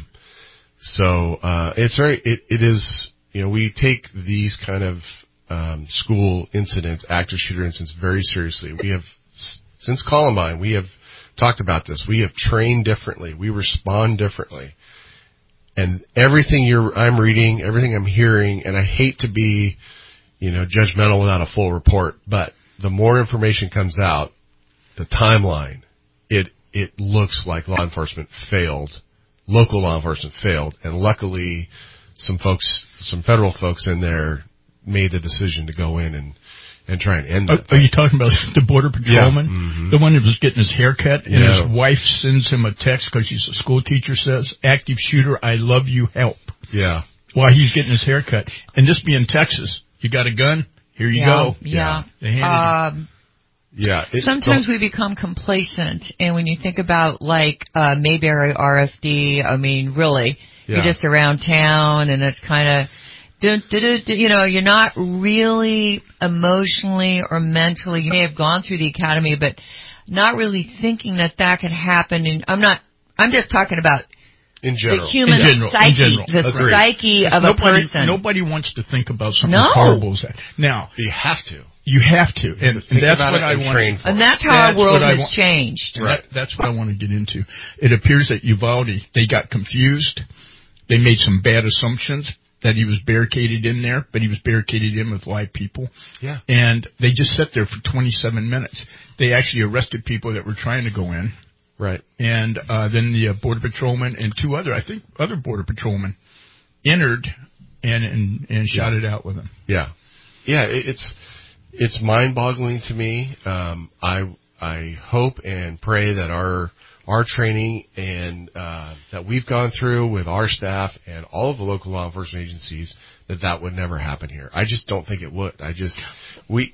So uh, it's very. It, it is. You know, we take these kind of um, school incidents, active shooter incidents, very seriously. We have since Columbine. We have talked about this. We have trained differently. We respond differently. And everything you're, I'm reading, everything I'm hearing, and I hate to be, you know, judgmental without a full report, but the more information comes out, the timeline, it, it looks like law enforcement failed, local law enforcement failed, and luckily some folks, some federal folks in there made the decision to go in and, and try and end it. Are, are you talking about the border patrolman? Yeah. Mm-hmm. The one that was getting his hair cut, and yeah. his wife sends him a text because she's a school teacher, says, active shooter, I love you, help. Yeah. While he's getting his hair cut. And this being Texas, you got a gun? Here you yeah. go. Yeah. yeah. Um, yeah. It, sometimes we become complacent, and when you think about, like, uh, Mayberry R F D, I mean, really, yeah. you're just around town, and it's kind of... dun, dun, dun, dun, you know, you're not really emotionally or mentally, you may have gone through the academy, but not really thinking that that could happen. And I'm not, I'm just talking about in general. the human in general, psyche, in general. the Agreed. psyche of nobody, a person. Nobody wants to think about something No. horrible as that. Now, You have to. you have to, and, Think and that's about what it I and want. train for And it. that's how our That's world what I has want. changed. And that, that's what I want to get into. It appears that Uvalde, they got confused. They made some bad assumptions that he was barricaded in there, but he was barricaded in with live people. Yeah. And they just sat there for twenty-seven minutes. They actually arrested people that were trying to go in. Right. And uh, then the uh, Border Patrolman and two other, I think, other Border Patrolmen entered and and, and shot it out with them. Yeah. Yeah, it, it's it's mind-boggling to me. Um, I I hope and pray that our our training and uh, that we've gone through with our staff and all of the local law enforcement agencies, that that would never happen here. I just don't think it would. I just we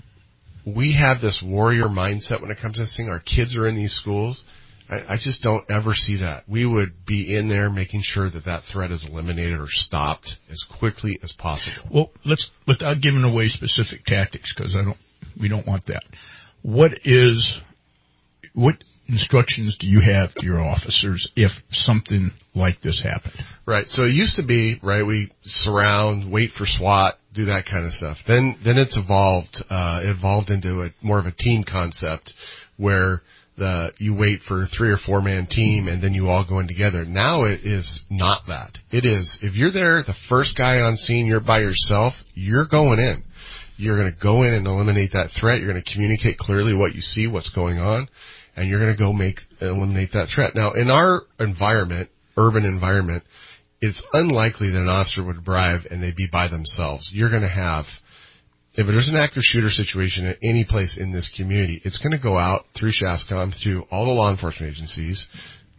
we have this warrior mindset when it comes to this thing. Our kids are in these schools. I, I just don't ever see that. We would be in there making sure that that threat is eliminated or stopped as quickly as possible. Well, let's, without giving away specific tactics, because I don't, we don't want that. What is, what instructions do you have to your officers if something like this happened? Right. So it used to be, right, we surround, wait for SWAT, do that kind of stuff. Then, then it's evolved, uh, it evolved into a more of a team concept where the, you wait for a three or four man team and then you all go in together. Now it is not that. It is, if you're there, the first guy on scene, you're by yourself, you're going in. You're going to go in and eliminate that threat. You're going to communicate clearly what you see, what's going on, and you're going to go make, eliminate that threat. Now, in our environment, urban environment, it's unlikely that an officer would arrive and they'd be by themselves. You're going to have, if there's an active shooter situation at any place in this community, it's going to go out through SHASCOM, through all the law enforcement agencies.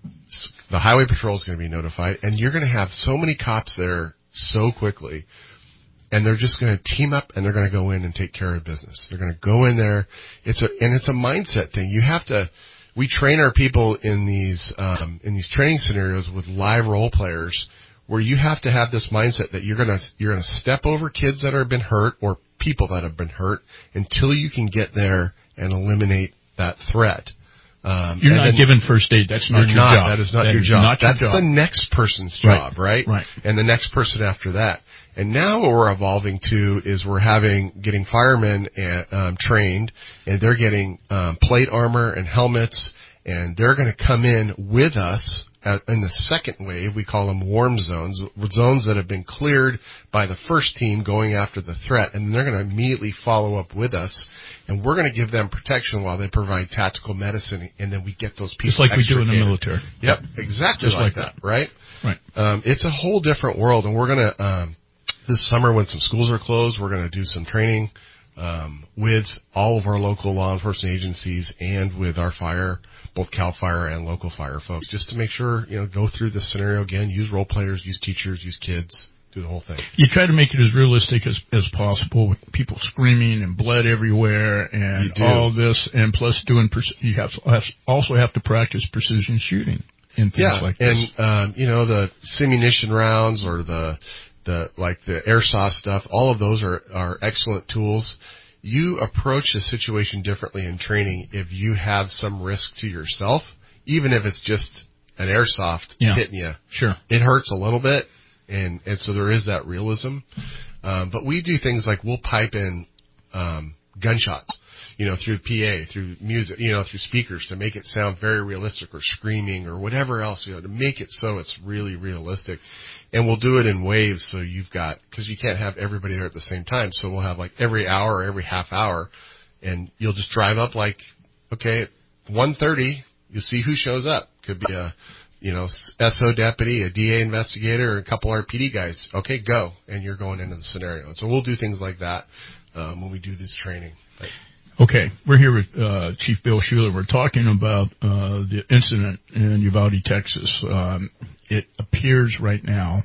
The highway patrol is going to be notified, and you're going to have so many cops there so quickly, and they're just going to team up and they're going to go in and take care of business. They're going to go in there. It's a, and it's a mindset thing. You have to, we train our people in these, um, in these training scenarios with live role players where you have to have this mindset that you're going to, you're going to step over kids that have been hurt or people that have been hurt until you can get there and eliminate that threat. Um, you're not giving first aid. That's not your not, job. That is not that your is job. Not your That's job. the next person's job, right? Right. And the next person after that. And now what we're evolving to is we're having, getting firemen and, um, trained, and they're getting um, plate armor and helmets, and they're going to come in with us at, in the second wave. We call them warm zones, zones that have been cleared by the first team going after the threat, and they're going to immediately follow up with us, and we're going to give them protection while they provide tactical medicine, and then we get those people just like we do in the extricated. military. Yep, exactly just like, like that, that, right? Right. Um, it's a whole different world, and we're going to, um, this summer when some schools are closed, we're going to do some training um, with all of our local law enforcement agencies and with our fire, both CAL FIRE and local fire folks, just to make sure, you know, go through this scenario again, use role players, use teachers, use kids, do the whole thing. You try to make it as realistic as, as possible with people screaming and blood everywhere and all this, and plus doing, you have also have to practice precision shooting and things yeah, like this. and, um, you know, the simunition rounds or the, the, like the airsoft stuff, all of those are, are excellent tools. You approach a situation differently in training if you have some risk to yourself, even if it's just an airsoft yeah. hitting you. Sure. It hurts a little bit, and, and so there is that realism. Um, but we do things like we'll pipe in um, gunshots, you know, through P A, through music, you know, through speakers to make it sound very realistic, or screaming or whatever else, you know, to make it so it's really realistic. And we'll do it in waves, so you've got, because you can't have everybody there at the same time, so we'll have like every hour or every half hour, and you'll just drive up like, okay, at one thirty, you'll see who shows up. Could be a, you know, S O deputy, a D A investigator, or a couple R P D guys. Okay, go, and you're going into the scenario. And so we'll do things like that um, when we do this training. But, okay, we're here with uh, Chief Bill Schuler. We're talking about uh, the incident in Uvalde, Texas. Um, it appears right now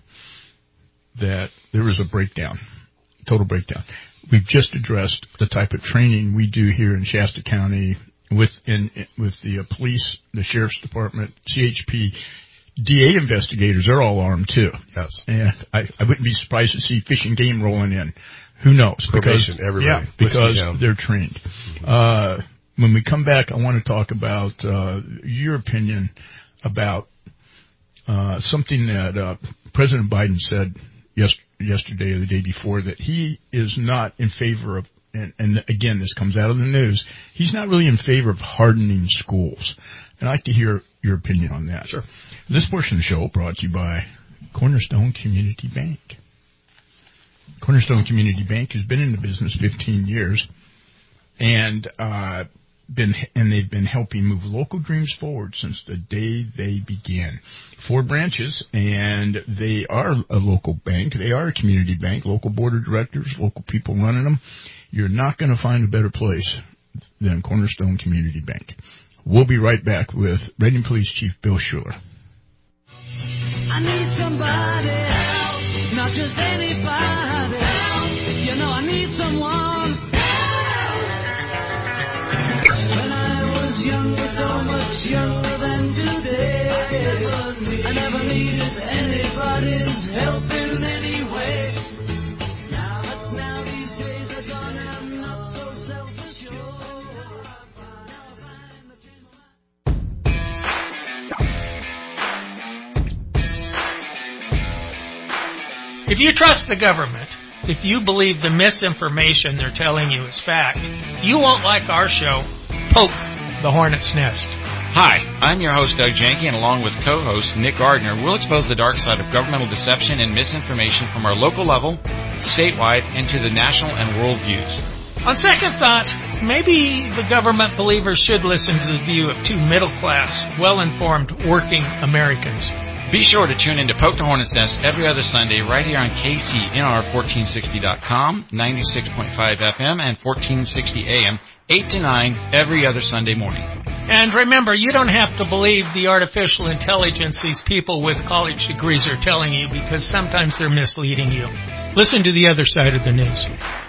that there was a breakdown, total breakdown. We've just addressed the type of training we do here in Shasta County with in, with the uh, police, the sheriff's department, C H P, D A investigators, they're all armed too. Yes. And I, I wouldn't be surprised to see Fish and Game rolling in. Who knows? Probation, because, everybody. Yeah, because down. they're trained. Mm-hmm. Uh, when we come back, I want to talk about uh, your opinion about uh, something that uh, President Biden said yes, yesterday or the day before, that he is not in favor of, and, and again, this comes out of the news, he's not really in favor of hardening schools. And I'd like to hear your opinion on that. Sure. This portion of the show brought to you by Cornerstone Community Bank. Cornerstone Community Bank has been in the business fifteen years, and uh, been and they've been helping move local dreams forward since the day they began. Four branches, and they are a local bank. They are a community bank. Local board of directors, local people running them. You're not going to find a better place than Cornerstone Community Bank. We'll be right back with Reading Police Chief Bill Schuler. I need somebody help, not just anybody help. You know I need someone help. When I was younger, so much younger than today, I never needed anybody's help in any way. Now, but now these days are gone and I'm not so self-assured. If you trust the government, if you believe the misinformation they're telling you is fact, you won't like our show, Poke the Hornet's Nest. Hi, I'm your host, Doug Janke, and along with co-host Nick Gardner, we'll expose the dark side of governmental deception and misinformation from our local level, statewide, and to the national and world views. On second thought, maybe the government believers should listen to the view of two middle-class, well-informed, working Americans. Be sure to tune in to Poke the Hornet's Nest every other Sunday right here on K C N R fourteen sixty dot com, ninety-six point five F M, and fourteen sixty A M, eight to nine every other Sunday morning. And remember, you don't have to believe the artificial intelligence these people with college degrees are telling you, because sometimes they're misleading you. Listen to the other side of the news.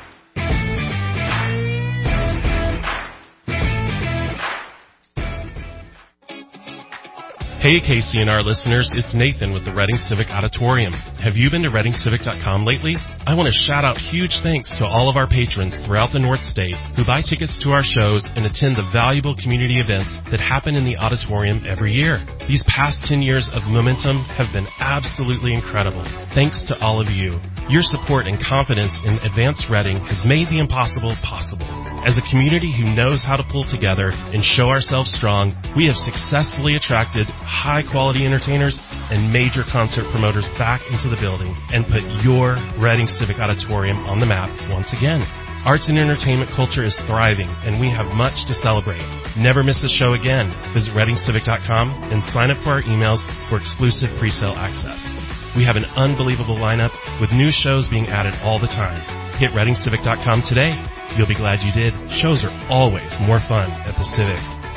Hey K C N R listeners, it's Nathan with the Reading Civic Auditorium. Have you been to reading civic dot com lately? I want to shout out huge thanks to all of our patrons throughout the North State who buy tickets to our shows and attend the valuable community events that happen in the auditorium every year. These past ten years of momentum have been absolutely incredible. Thanks to all of you. Your support and confidence in Advanced Reading has made the impossible possible. As a community who knows how to pull together and show ourselves strong, we have successfully attracted high-quality entertainers and major concert promoters back into the building and put your Reading Civic Auditorium on the map once again. Arts and entertainment culture is thriving, and we have much to celebrate. Never miss a show again. Visit reading civic dot com and sign up for our emails for exclusive pre-sale access. We have an unbelievable lineup with new shows being added all the time. Hit reading civic dot com today. You'll be glad you did. Shows are always more fun at the Civic.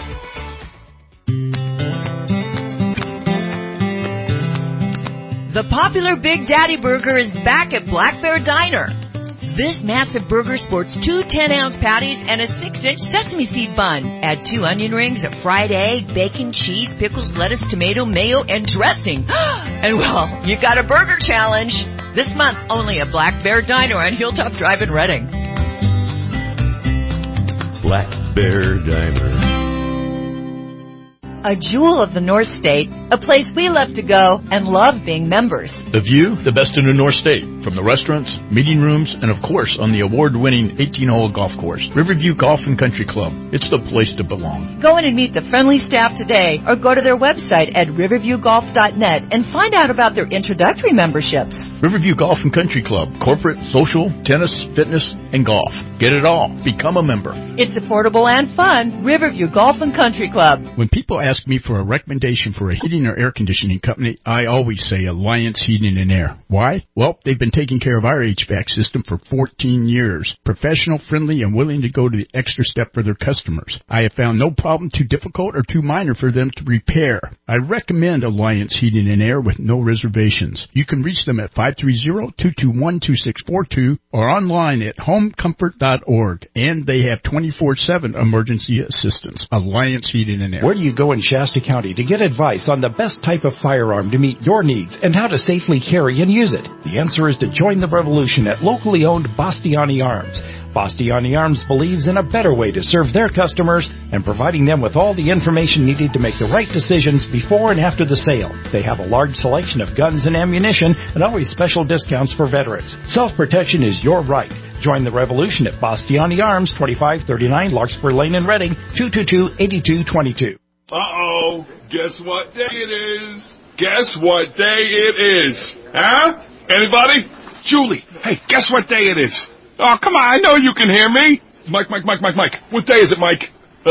The popular Big Daddy Burger is back at Black Bear Diner. This massive burger sports two ten-ounce patties and a six-inch sesame seed bun. Add two onion rings, a fried egg, bacon, cheese, pickles, lettuce, tomato, mayo, and dressing. And, well, you've got a burger challenge. This month only at Black Bear Diner on Hilltop Drive in Reading. Black Bear Diner. A jewel of the North State, a place we love to go and love being members. The view, the best in the North State, from the restaurants, meeting rooms, and of course on the award-winning eighteen-hole golf course, Riverview Golf and Country Club. It's the place to belong. Go in and meet the friendly staff today or go to their website at riverview golf dot net and find out about their introductory memberships. Riverview Golf and Country Club, corporate, social, tennis, fitness, and golf. Get it all. Become a member. It's affordable and fun. Riverview Golf and Country Club. When people ask me for a recommendation for a heating or air conditioning company, I always say Alliance Heating and Air. Why? Well, they've been taking care of our H V A C system for fourteen years. Professional, friendly, and willing to go to the extra step for their customers. I have found no problem too difficult or too minor for them to repair. I recommend Alliance Heating and Air with no reservations. You can reach them at five five three zero, two two one, two six four two, or online at home comfort dot org. And they have twenty-four seven emergency assistance. Alliance Heating and Air. Where do you go in Shasta County to get advice on the best type of firearm to meet your needs and how to safely carry and use it? The answer is to join the revolution at locally owned Bastiani Arms. Bastiani Arms believes in a better way to serve their customers and providing them with all the information needed to make the right decisions before and after the sale. They have a large selection of guns and ammunition and always special discounts for veterans. Self-protection is your right. Join the revolution at Bastiani Arms, twenty-five thirty-nine Larkspur Lane in Reading, two two two, eight two two two. Uh-oh. Guess what day it is? Guess what day it is? Huh? Anybody? Julie, hey, guess what day it is? Oh, come on, I know you can hear me. Mike, Mike, Mike, Mike, Mike. What day is it, Mike?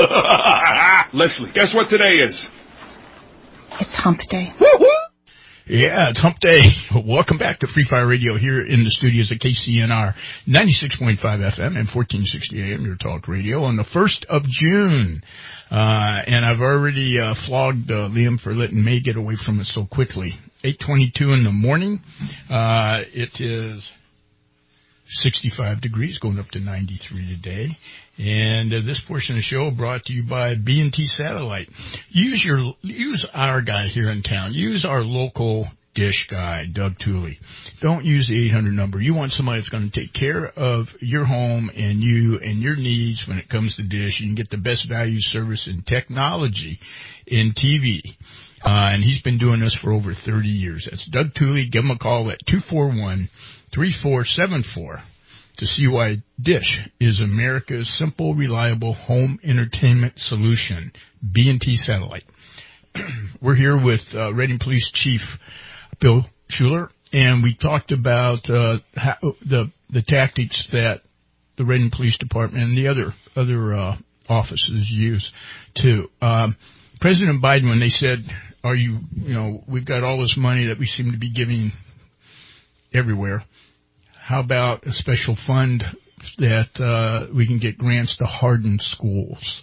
Leslie, guess what today is? It's hump day. Yeah, it's hump day. Welcome back to Free Fire Radio here in the studios at K C N R ninety-six point five F M and fourteen sixty A M, your talk radio, on the first of June. Uh, and I've already uh, flogged uh, Liam for letting May get away from it so quickly. eight twenty-two in the morning. Uh, it is sixty-five degrees, going up to ninety-three today. And uh, this portion of the show brought to you by B and T Satellite. Use your use our guy here in town. Use our local dish guy, Doug Tooley. Don't use the eight hundred number. You want somebody that's going to take care of your home and you and your needs when it comes to dish. You can get the best value, service, and technology in T V. Uh, and he's been doing this for over thirty years. That's Doug Tooley. Give him a call at two four one, three four seven four to see why Dish is America's simple, reliable home entertainment solution. B and T Satellite. We're here with uh, Reading Police Chief Bill Schuler, and we talked about uh, how, the the tactics that the Reading Police Department and the other other uh, offices use too. Um, President Biden, when they said, "Are you, you know, we've got all this money that we seem to be giving everywhere. How about a special fund that uh, we can get grants to harden schools?"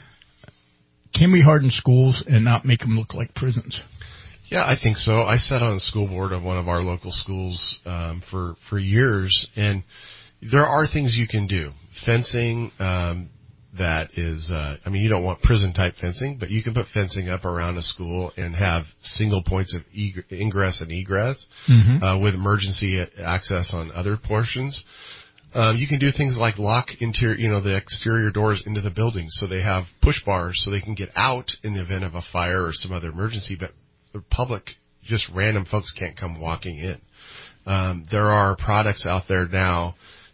Can we harden schools and not make them look like prisons? Yeah, I think so. I sat on the school board of one of our local schools um, for for years, and there are things you can do. Fencing um, that is, uh, I mean, you don't want prison-type fencing, but you can put fencing up around a school and have single points of eg- ingress and egress mm-hmm. uh, with emergency access on other portions. Um, you can do things like lock interior, you know, the exterior doors into the building so they have push bars so they can get out in the event of a fire or some other emergency, but the public, just random folks, can't come walking in. Um, there are products out there now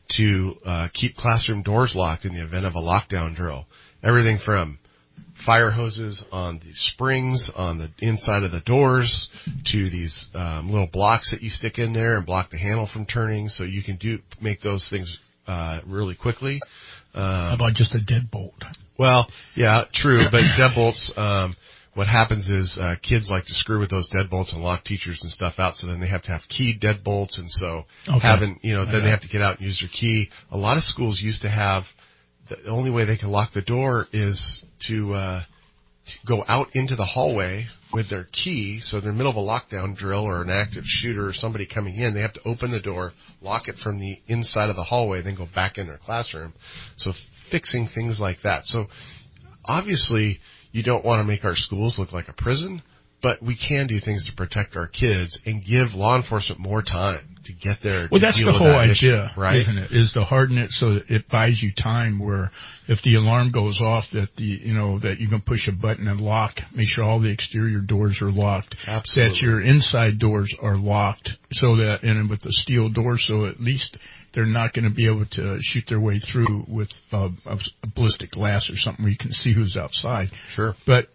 to uh, keep classroom doors locked in the event of a lockdown drill. Everything from fire hoses on the springs on the inside of the doors to these um, little blocks that you stick in there and block the handle from turning, so you can do make those things uh, really quickly. Um, How about just a deadbolt? Well, yeah, true, but deadbolts. Um, what happens is uh, kids like to screw with those deadbolts and lock teachers and stuff out, so then they have to have keyed deadbolts, and so okay. having you know then okay. they have to get out and use their key. A lot of schools used to have. The only way they can lock the door is to, uh, to go out into the hallway with their key. So in the middle of a lockdown drill or an active shooter or somebody coming in, they have to open the door, lock it from the inside of the hallway, then go back in their classroom. So fixing things like that. So obviously you don't want to make our schools look like a prison, but we can do things to protect our kids and give law enforcement more time to get there. Well, to that's deal the with whole that idea, issue, right? Isn't it? Is to harden it so that it buys you time. Where if the alarm goes off, that the you know that you can push a button and lock. Make sure all the exterior doors are locked. Absolutely. That your inside doors are locked, so that and with the steel door, so at least they're not going to be able to shoot their way through with uh, a ballistic glass or something where you can see who's outside. Sure, but.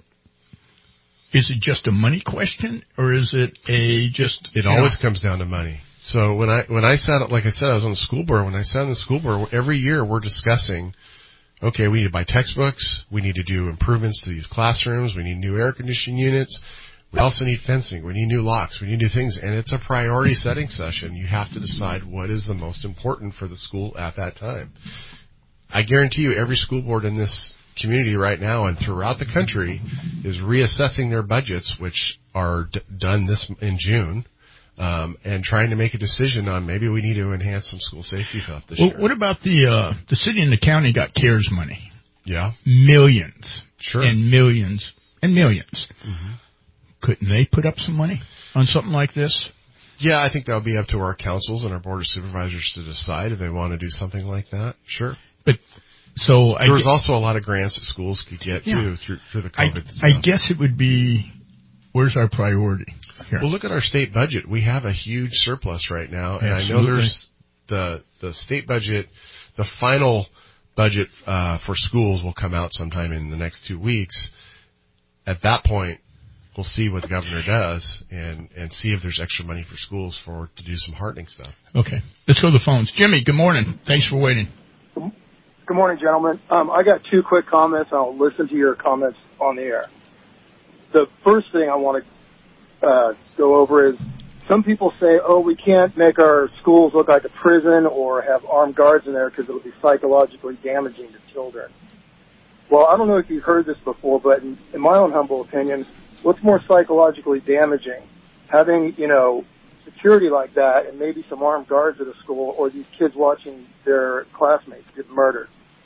Is it just a money question, or is it a just? It always know? comes down to money. So when I when I sat, like I said, I was on the school board. When I sat on the school board, every year we're discussing, okay, we need to buy textbooks, we need to do improvements to these classrooms, we need new air conditioning units, we also need fencing, we need new locks, we need new things, and it's a priority setting session. You have to decide what is the most important for the school at that time. I guarantee you, every school board in this community right now and throughout the country is reassessing their budgets, which are d- done this in June. um, and trying to make a decision on maybe we need to enhance some school safety stuff this well, year. What about the uh, the city and the county got CARES money? Yeah. Millions. Sure. And millions and millions. Mm-hmm. Couldn't they put up some money on something like this? Yeah, I think that'll be up to our councils and our board of supervisors to decide if they want to do something like that. Sure. But so there I was gu- also a lot of grants that schools could get Yeah. too through, through the COVID. I, I guess it would be, where's our priority here? Well, look at our state budget. We have a huge surplus right now, and Absolutely. I know there's the the state budget, the final budget uh, for schools will come out sometime in the next two weeks. At that point, we'll see what the governor does and, and see if there's extra money for schools for to do some hardening stuff. Okay, let's go to the phones. Jimmy, good morning. Thanks for waiting. Good morning, gentlemen. Um, I got two quick comments. I'll listen to your comments on the air. The first thing I want to uh, go over is some people say, oh, we can't make our schools look like a prison or have armed guards in there because it'll be psychologically damaging to children. Well, I don't know if you've heard this before, but in, in my own humble opinion, what's more psychologically damaging? Having, you know, security like that and maybe some armed guards at a school, or these kids watching their classmates get murdered.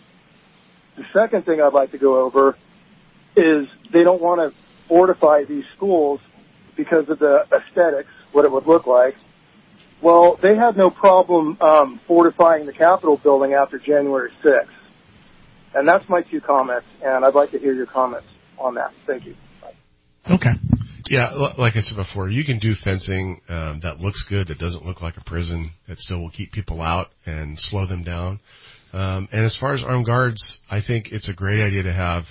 The second thing I'd like to go over is they don't want to fortify these schools because of the aesthetics, what it would look like. Well, they had no problem um, fortifying the Capitol building after January sixth. And that's my two comments, and I'd like to hear your comments on that. Thank you. Okay. Yeah, l- like I said before, you can do fencing um, that looks good, that doesn't look like a prison, that still will keep people out and slow them down. Um, and as far as armed guards, I think it's a great idea to have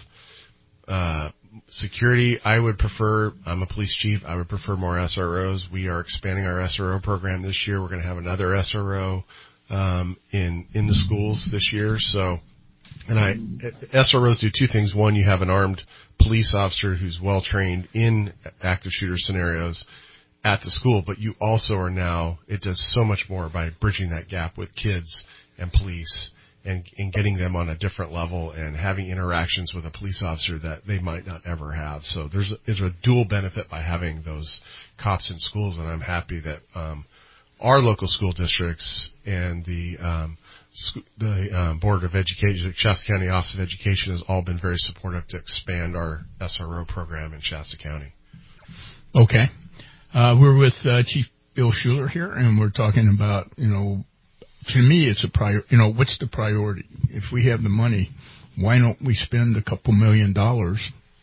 uh, security. I would prefer, I'm a police chief, I would prefer more S R Os. We are expanding our S R O program this year. We're going to have another S R O um, in in the schools this year. So, and I S R Os do two things. One, you have an armed police officer who's well trained in active shooter scenarios at the school, but you also are now, it does so much more by bridging that gap with kids and police and, and getting them on a different level and having interactions with a police officer that they might not ever have. So there's a, there's a dual benefit by having those cops in schools, and I'm happy that um, our local school districts and the um, sc- the um, Board of Education, the Shasta County Office of Education, has all been very supportive to expand our S R O program in Shasta County. Okay. Uh, we're with uh, Chief Bill Schuler here, and we're talking about, you know, to me, it's a prior. You know, what's the priority? If we have the money, why don't we spend a couple million dollars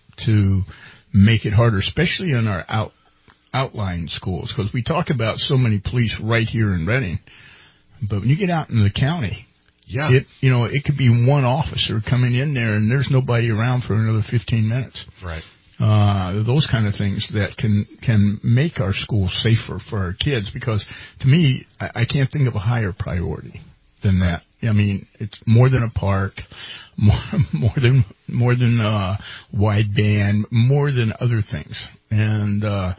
to make it harder, especially in our out outlying schools? Because we talk about so many police right here in Reading, but when you get out in the county, yeah, it you know it could be one officer coming in there, and there's nobody around for another fifteen minutes. Right. Uh, those kind of things that can, can make our schools safer for our kids, because to me, I, I can't think of a higher priority than that. I mean, it's more than a park, more, more than, more than, uh, wideband, more than other things. And, uh,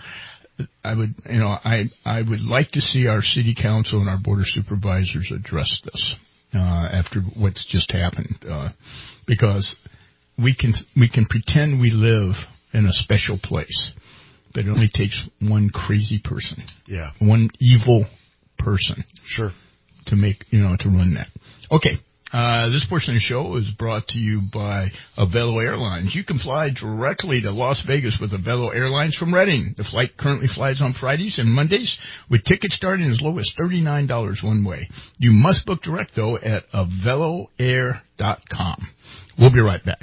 I would, you know, I, I would like to see our city council and our board of supervisors address this, uh, after what's just happened, uh, because we can, we can pretend we live in a special place, but it only takes one crazy person, yeah, one evil person, sure, to make you know to run that. Okay, uh, this portion of the show is brought to you by Avelo Airlines. You can fly directly to Las Vegas with Avelo Airlines from Reading. The flight currently flies on Fridays and Mondays, with tickets starting as low as thirty-nine dollars one way. You must book direct though at avelo air dot com. We'll be right back.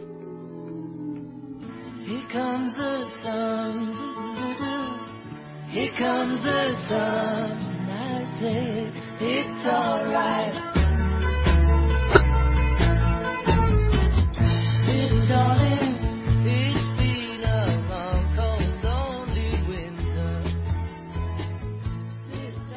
Here comes the sun, here comes the sun, I say it's alright. Little darling, it's been a long, cold, lonely winter. Little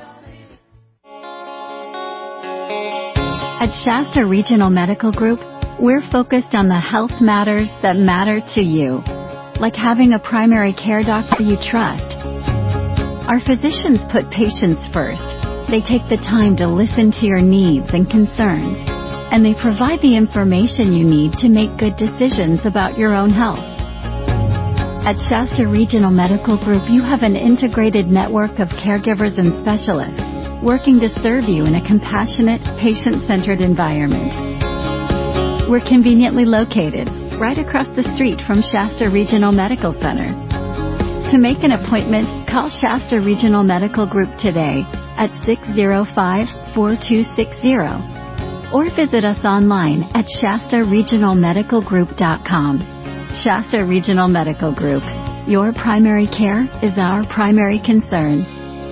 darling. At Shasta Regional Medical Group, we're focused on the health matters that matter to you, like having a primary care doctor you trust. Our physicians put patients first. They take the time to listen to your needs and concerns, and they provide the information you need to make good decisions about your own health. At Shasta Regional Medical Group, you have an integrated network of caregivers and specialists working to serve you in a compassionate, patient-centered environment. We're conveniently located right across the street from Shasta Regional Medical Center. To make an appointment, call Shasta Regional Medical Group today at six oh five, four two six zero or visit us online at shasta regional medical group dot com. Shasta Regional Medical Group. Your primary care is our primary concern.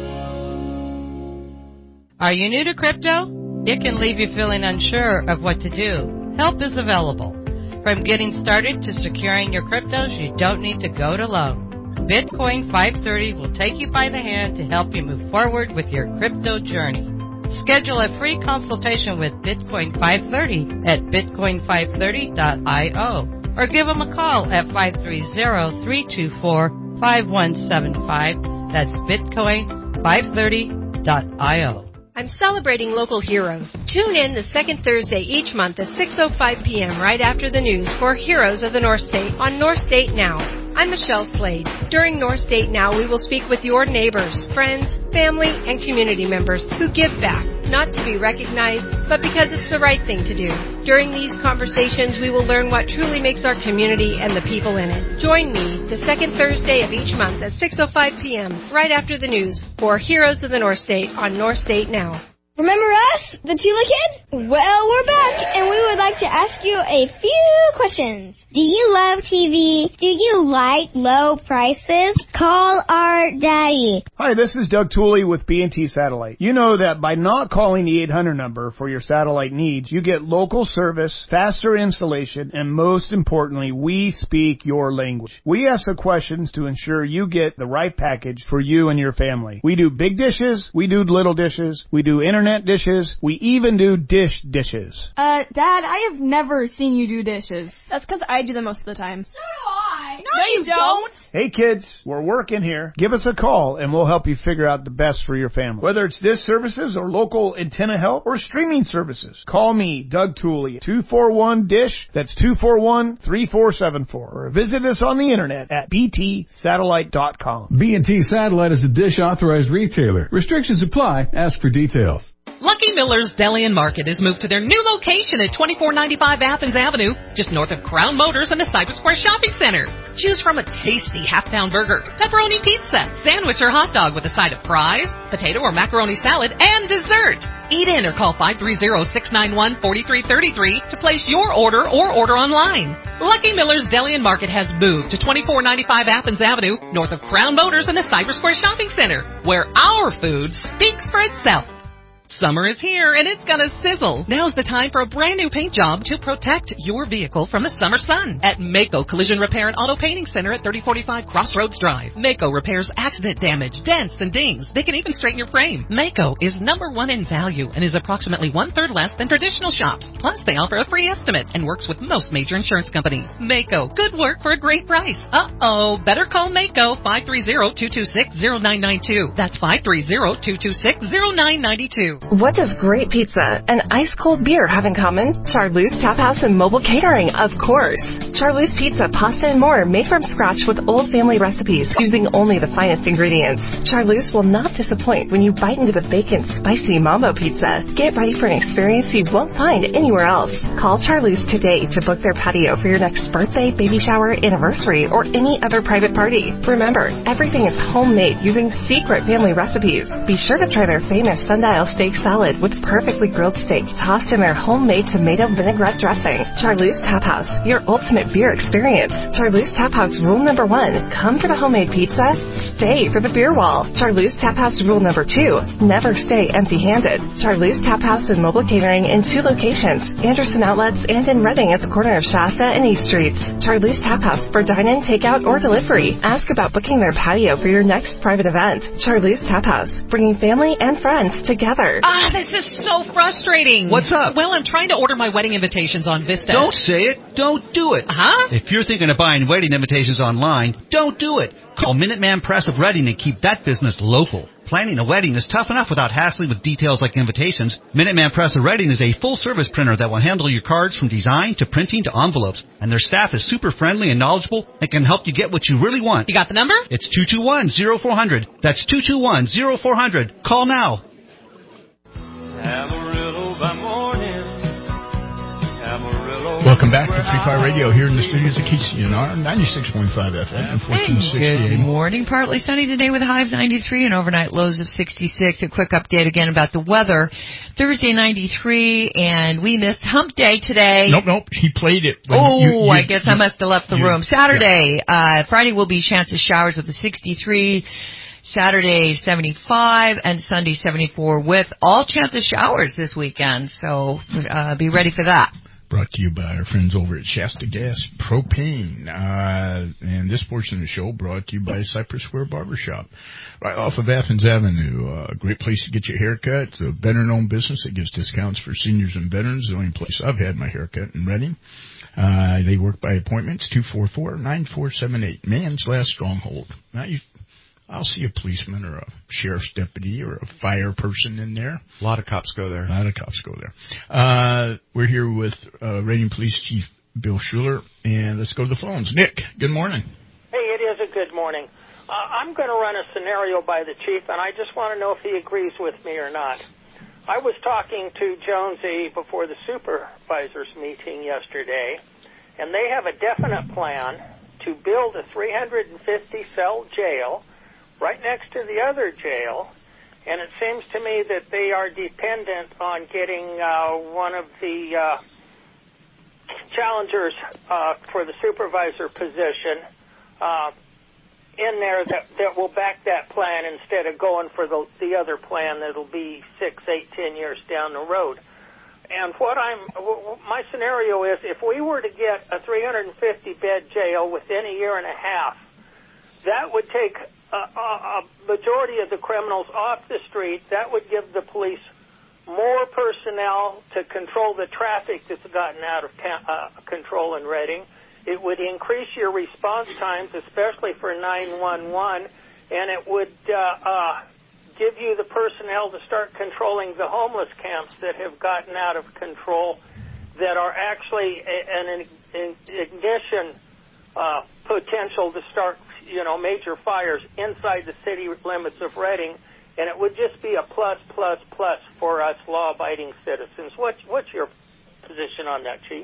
Are you new to crypto? It can leave you feeling unsure of what to do. Help is available. From getting started to securing your cryptos, you don't need to go it alone. Bitcoin five thirty will take you by the hand to help you move forward with your crypto journey. Schedule a free consultation with Bitcoin five thirty at bitcoin five thirty dot io or give them a call at five three zero, three two four, five one seven five. That's bitcoin five thirty dot io. I'm celebrating local heroes. Tune in the second Thursday each month at six oh five p.m. right after the news for Heroes of the North State on North State Now. I'm Michelle Slade. During North State Now, we will speak with your neighbors, friends, family, and community members who give back, not to be recognized, but because it's the right thing to do. During these conversations, we will learn what truly makes our community and the people in it. Join me the second Thursday of each month at six oh five p.m. right after the news for Heroes of the North State on North State Now. Remember us, the Tula Kids? Well, we're back, and we would like to ask you a few questions. Do you love T V? Do you like low prices? Call our daddy. Hi, this is Doug Tooley with B and T Satellite. You know that by not calling the eight hundred number for your satellite needs, you get local service, faster installation, and most importantly, we speak your language. We ask the questions to ensure you get the right package for you and your family. We do big dishes, we do little dishes, we do internet dishes, we even do dish dishes. Uh, Dad, I have never seen you do dishes. That's because I do them most of the time. So do I. No, no you, you don't. don't. Hey kids, we're working here. Give us a call and we'll help you figure out the best for your family. Whether it's dish services or local antenna help or streaming services, call me, Doug Tooley, two four one dish. That's two four one, three four seven four. Or visit us on the internet at b t satellite dot com. B and T Satellite is a Dish authorized retailer. Restrictions apply. Ask for details. Lucky Miller's Deli and Market has moved to their new location at twenty-four ninety-five Athens Avenue, just north of Crown Motors and the Cypress Square Shopping Center. Choose from a tasty half-pound burger, pepperoni pizza, sandwich or hot dog with a side of fries, potato or macaroni salad, and dessert. Eat in or call five three zero, six nine one, four three three three to place your order or order online. Lucky Miller's Deli and Market has moved to twenty-four ninety-five Athens Avenue, north of Crown Motors and the Cypress Square Shopping Center, where our food speaks for itself. Summer is here, and it's gonna sizzle. Now's the time for a brand new paint job to protect your vehicle from the summer sun. At Mako Collision Repair and Auto Painting Center at thirty forty-five Crossroads Drive. Mako repairs accident damage, dents, and dings. They can even straighten your frame. Mako is number one in value and is approximately one-third less than traditional shops. Plus, they offer a free estimate and works with most major insurance companies. Mako, good work for a great price. Uh-oh, better call Mako, five three zero, two two six, zero nine nine two. That's five three zero, two two six, zero nine nine two. What does great pizza and ice-cold beer have in common? Charlotte's Tap House and Mobile Catering, of course. Charlotte's Pizza, pasta, and more made from scratch with old family recipes using only the finest ingredients. Charlotte's will not disappoint when you bite into the bacon spicy mambo pizza. Get ready for an experience you won't find anywhere else. Call Charlotte's today to book their patio for your next birthday, baby shower, anniversary, or any other private party. Remember, everything is homemade using secret family recipes. Be sure to try their famous sundial steak salad with perfectly grilled steak tossed in their homemade tomato vinaigrette dressing. Charlotte's Tap House, your ultimate beer experience. Charlotte's Tap House rule number one, come for the homemade pizza, stay for the beer wall. Charlotte's Tap House rule number two, never stay empty-handed. Charlotte's Tap House and Mobile Catering in two locations, Anderson Outlets and in Reading at the corner of Shasta and East Streets. Charlotte's Tap House for dine-in, takeout, or delivery. Ask about booking their patio for your next private event. Charlotte's Tap House, bringing family and friends together. Ah, this is so frustrating. What's up? Well, I'm trying to order my wedding invitations on Vista. Don't say it. Don't do it. Huh? If you're thinking of buying wedding invitations online, don't do it. Call Minuteman Press of Reading and keep that business local. Planning a wedding is tough enough without hassling with details like invitations. Minuteman Press of Reading is a full-service printer that will handle your cards from design to printing to envelopes. And their staff is super friendly and knowledgeable and can help you get what you really want. You got the number? It's two two one, zero four zero zero. That's two two one, zero four zero zero. Call now. Amarillo by morning. Amarillo. Welcome back to Free Fire Radio here in the studios of K C N R, ninety-six point five F M and fourteen sixty A M. Good morning. Partly sunny today with highs ninety-three and overnight lows of sixty-six. A quick update again about the weather. Thursday ninety-three, and we missed Hump Day today. Nope, nope. He played it. Oh, you, you, I guess you, I must have left the you, room. Saturday, yeah. uh, Friday will be chances showers with the sixty-three. Saturday seventy-five and Sunday seventy-four with all chance of showers this weekend. So uh, be ready for that. Brought to you by our friends over at Shasta Gas Propane. Uh, and this portion of the show brought to you by Cypress Square Barbershop. Right off of Athens Avenue. A uh, great place to get your hair cut. It's a veteran-owned business that gives discounts for seniors and veterans. The only place I've had my hair cut in Reading. Uh, they work by appointments. two four four, nine four seven eight. Man's Last Stronghold. Now you... I'll see a policeman or a sheriff's deputy or a fire person in there. A lot of cops go there. A lot of cops go there. Uh, we're here with uh, Reading Police Chief Bill Schuler, and let's go to the phones. Nick, good morning. Hey, it is a good morning. Uh, I'm going to run a scenario by the chief, and I just want to know if he agrees with me or not. I was talking to Jonesy before the supervisors meeting yesterday, and they have a definite plan to build a three hundred fifty cell jail right next to the other jail, and it seems to me that they are dependent on getting uh, one of the uh, challengers uh, for the supervisor position uh, in there that, that will back that plan instead of going for the, the other plan that'll be six, eight, ten years down the road. And what I'm, my scenario is if we were to get a three hundred fifty bed jail within a year and a half, that would take Uh, a majority of the criminals off the street. That would give the police more personnel to control the traffic that's gotten out of ta- uh, control in Reading. It would increase your response times, especially for nine one one, and it would uh, uh, give you the personnel to start controlling the homeless camps that have gotten out of control, that are actually a, an in, ignition uh, potential to start you know, major fires inside the city limits of Reading, and it would just be a plus, plus, plus for us law-abiding citizens. What's, what's your position on that, Chief?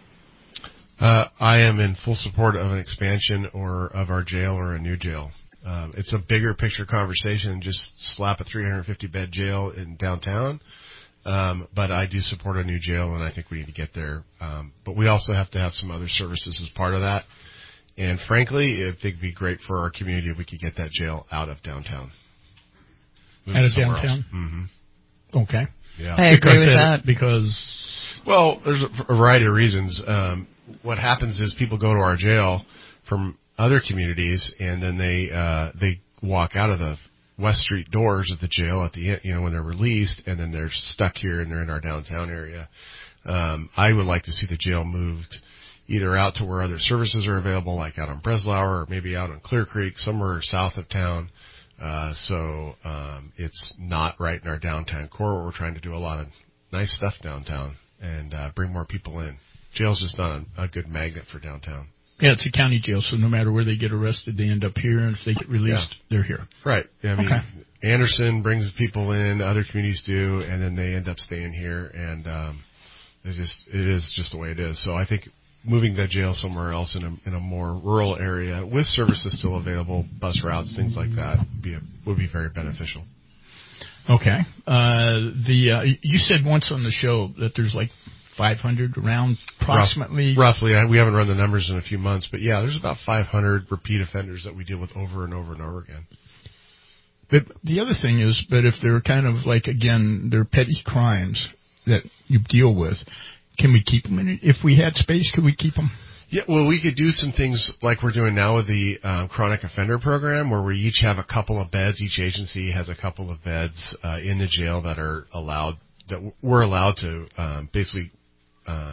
Uh, I am in full support of an expansion or of our jail or a new jail. Um, it's a bigger picture conversation than just slap a three hundred fifty bed jail in downtown. Um, but I do support a new jail, and I think we need to get there. Um, but we also have to have some other services as part of that. And frankly, I think it'd be great for our community if we could get that jail out of downtown. Move out of somewhere downtown? Mm-hmm. Okay. Yeah. I agree with that. Because, well, there's a variety of reasons. Um, what happens is people go to our jail from other communities, and then they uh, they walk out of the West Street doors of the jail at the end, you know, when they're released, and then they're stuck here and they're in our downtown area. Um, I would like to see the jail moved either out to where other services are available, like out on Breslauer, or maybe out on Clear Creek, somewhere south of town. Uh, so um, it's not right in our downtown core. We're trying to do a lot of nice stuff downtown and uh, bring more people in. Jail's just not a, a good magnet for downtown. Yeah, it's a county jail, so no matter where they get arrested, they end up here, and if they get released, yeah. they're here. Right. I mean, okay. Anderson brings people in, other communities do, and then they end up staying here, and um, it just it is just the way it is. So I think moving that jail somewhere else in a in a more rural area with services still available, bus routes, things like that, would be a, would be very beneficial. Okay. Uh, the uh, you said once on the show that there's like five hundred around approximately. Rough, roughly, we haven't run the numbers in a few months, but yeah, there's about five hundred repeat offenders that we deal with over and over and over again. But the other thing is, but if they're kind of like, again, they're petty crimes that you deal with, can we keep them in it? If we had space, could we keep them? Yeah, well, we could do some things like we're doing now with the um, chronic offender program, where we each have a couple of beds. Each agency has a couple of beds uh, in the jail that are allowed, that we're allowed to um, basically um,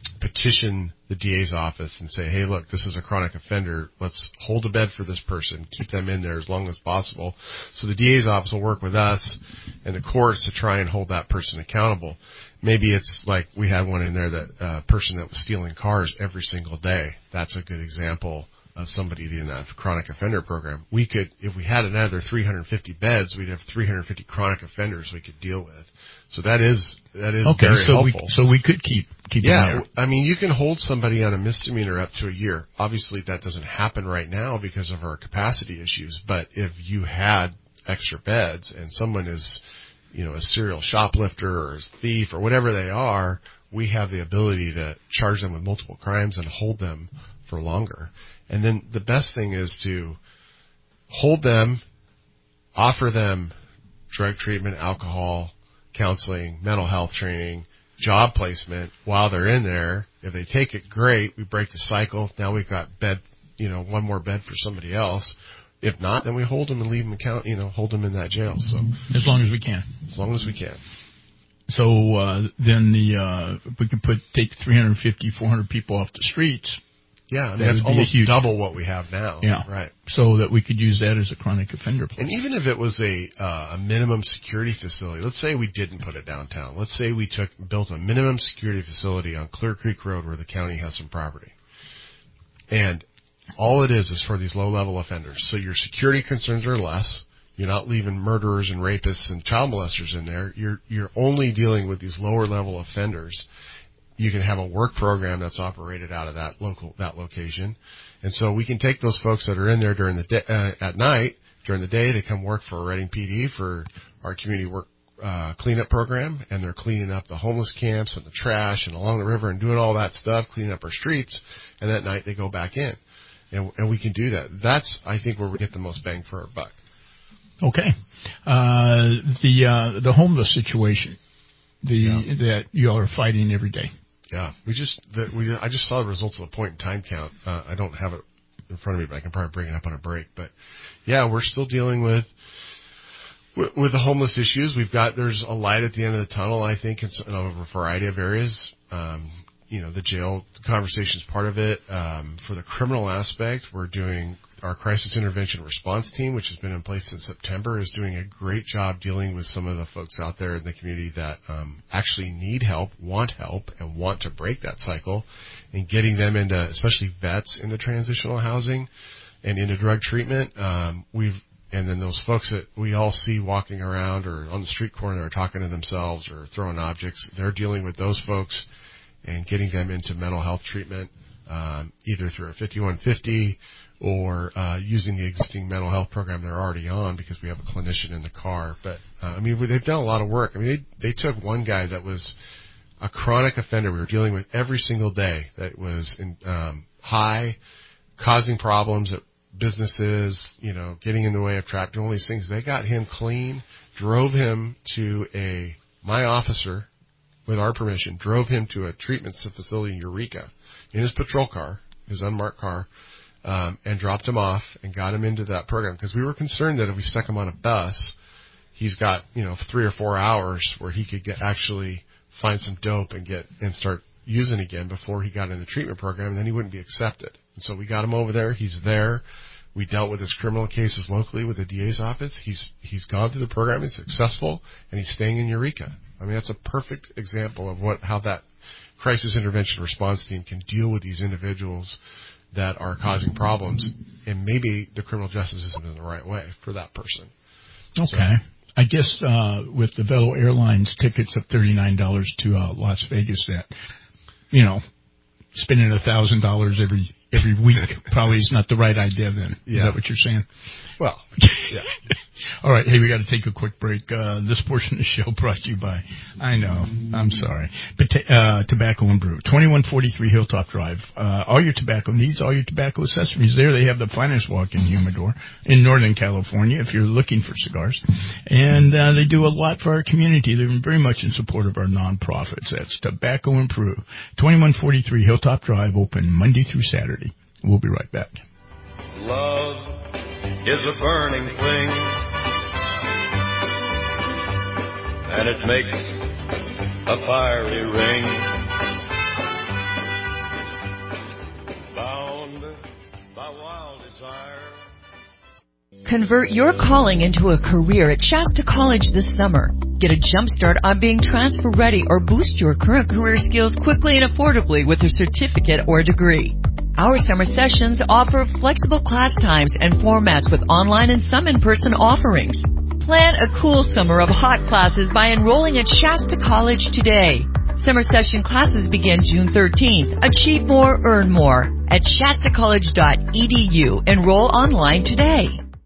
petition the D A's office and say, hey, look, this is a chronic offender. Let's hold a bed for this person, keep them in there as long as possible. So the D A's office will work with us and the courts to try and hold that person accountable. Maybe it's like we had one in there, that uh, person that was stealing cars every single day. That's a good example of somebody in that chronic offender program. We could, if we had another three hundred fifty beds, we'd have three hundred fifty chronic offenders we could deal with. So that is that is okay, very so helpful. We, so we could keep keep yeah, them there. I mean, you can hold somebody on a misdemeanor up to a year. Obviously, that doesn't happen right now because of our capacity issues. But if you had extra beds and someone is, you know, a serial shoplifter or a thief or whatever they are, we have the ability to charge them with multiple crimes and hold them for longer. And then the best thing is to hold them, offer them drug treatment, alcohol, counseling, mental health training, job placement while they're in there. If they take it, great. We break the cycle. Now we've got bed, you know, one more bed for somebody else. If not, then we hold them and leave them account, you know, hold them in that jail. So as long as we can. As long as we can. So uh, then the uh, we could put take three hundred fifty, four hundred people off the streets. Yeah, I mean, that's almost huge, double what we have now. Yeah, right. So that we could use that as a chronic offender place. And even if it was a uh, a minimum security facility, let's say we didn't put it downtown. Let's say we took built a minimum security facility on Clear Creek Road where the county has some property. And all it is is for these low-level offenders. So your security concerns are less. You're not leaving murderers and rapists and child molesters in there. You're you're only dealing with these lower-level offenders. You can have a work program that's operated out of that local that location, and so we can take those folks that are in there during the day, uh, at night. During the day, they come work for Reading P D for our community work uh, cleanup program, and they're cleaning up the homeless camps and the trash and along the river and doing all that stuff, cleaning up our streets. And that night they go back in, and, and we can do that. That's I think where we get the most bang for our buck. Okay, uh, the uh, the homeless situation, the Yeah. that you all are fighting every day. Yeah, we just the, we I just saw the results of the point in time count. Uh, I don't have it in front of me, but I can probably bring it up on a break. But yeah, we're still dealing with, with with the homeless issues. We've got there's a light at the end of the tunnel. I think it's in a variety of areas. Um, you know, the jail conversation is part of it. Um, for the criminal aspect, we're doing our crisis intervention response team, which has been in place since September, is doing a great job dealing with some of the folks out there in the community that um, actually need help, want help, and want to break that cycle, and getting them into, especially vets, into transitional housing and into drug treatment. Um, we've and then those folks that we all see walking around or on the street corner or talking to themselves or throwing objects, they're dealing with those folks and getting them into mental health treatment, um, either through a fifty-one fifty or uh, using the existing mental health program they're already on because we have a clinician in the car. But, uh, I mean, they've done a lot of work. I mean, they, they took one guy that was a chronic offender we were dealing with every single day that was in, um, high, causing problems at businesses, you know, getting in the way of traffic, doing all these things. They got him clean, drove him to a, my officer, with our permission, drove him to a treatment facility in Eureka in his patrol car, his unmarked car, um, and dropped him off and got him into that program because we were concerned that if we stuck him on a bus, he's got, you know, three or four hours where he could get actually find some dope and get and start using again before he got in the treatment program, and then he wouldn't be accepted. And so we got him over there. He's there. We dealt with his criminal cases locally with the D A's office. He's he's gone through the program. He's successful, and he's staying in Eureka. I mean, that's a perfect example of what how that crisis intervention response team can deal with these individuals that are causing problems, and maybe the criminal justice system is in the right way for that person. Okay. So, I guess uh, with the Velo Airlines tickets of thirty-nine dollars to uh, Las Vegas, that, you know, spending one thousand dollars every every week probably is not the right idea then. Yeah. Is that what you're saying? Well, yeah. All right, hey, we got to take a quick break. Uh, this portion of the show brought to you by, I know, I'm sorry, Pota- uh, Tobacco and Brew, twenty-one forty-three Hilltop Drive. Uh, all your tobacco needs, all your tobacco accessories. There they have the finest walk-in humidor in Northern California if you're looking for cigars. And uh, they do a lot for our community. They're very much in support of our nonprofits. That's Tobacco and Brew, twenty-one forty-three Hilltop Drive, open Monday through Saturday. We'll be right back. Love is a burning thing, and it makes a fiery ring. Convert your calling into a career at Shasta College this summer. Get a jump start on being transfer ready or boost your current career skills quickly and affordably with a certificate or degree. Our summer sessions offer flexible class times and formats with online and some in-person offerings. Plan a cool summer of hot classes by enrolling at Shasta College today. Summer session classes begin June thirteenth. Achieve more, earn more at shasta college dot e d u. Enroll online today.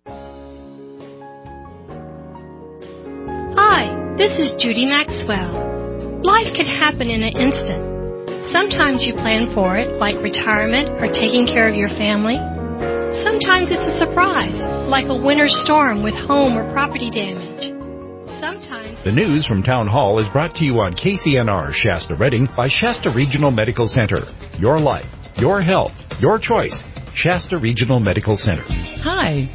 Hi, this is Judy Maxwell. Life can happen in an instant. Sometimes you plan for it, like retirement or taking care of your family. Sometimes it's a surprise, like a winter storm with home or property damage. Sometimes... The news from Town Hall is brought to you on K C N R Shasta Redding by Shasta Regional Medical Center. Your life, your health, your choice. Shasta Regional Medical Center. Hi.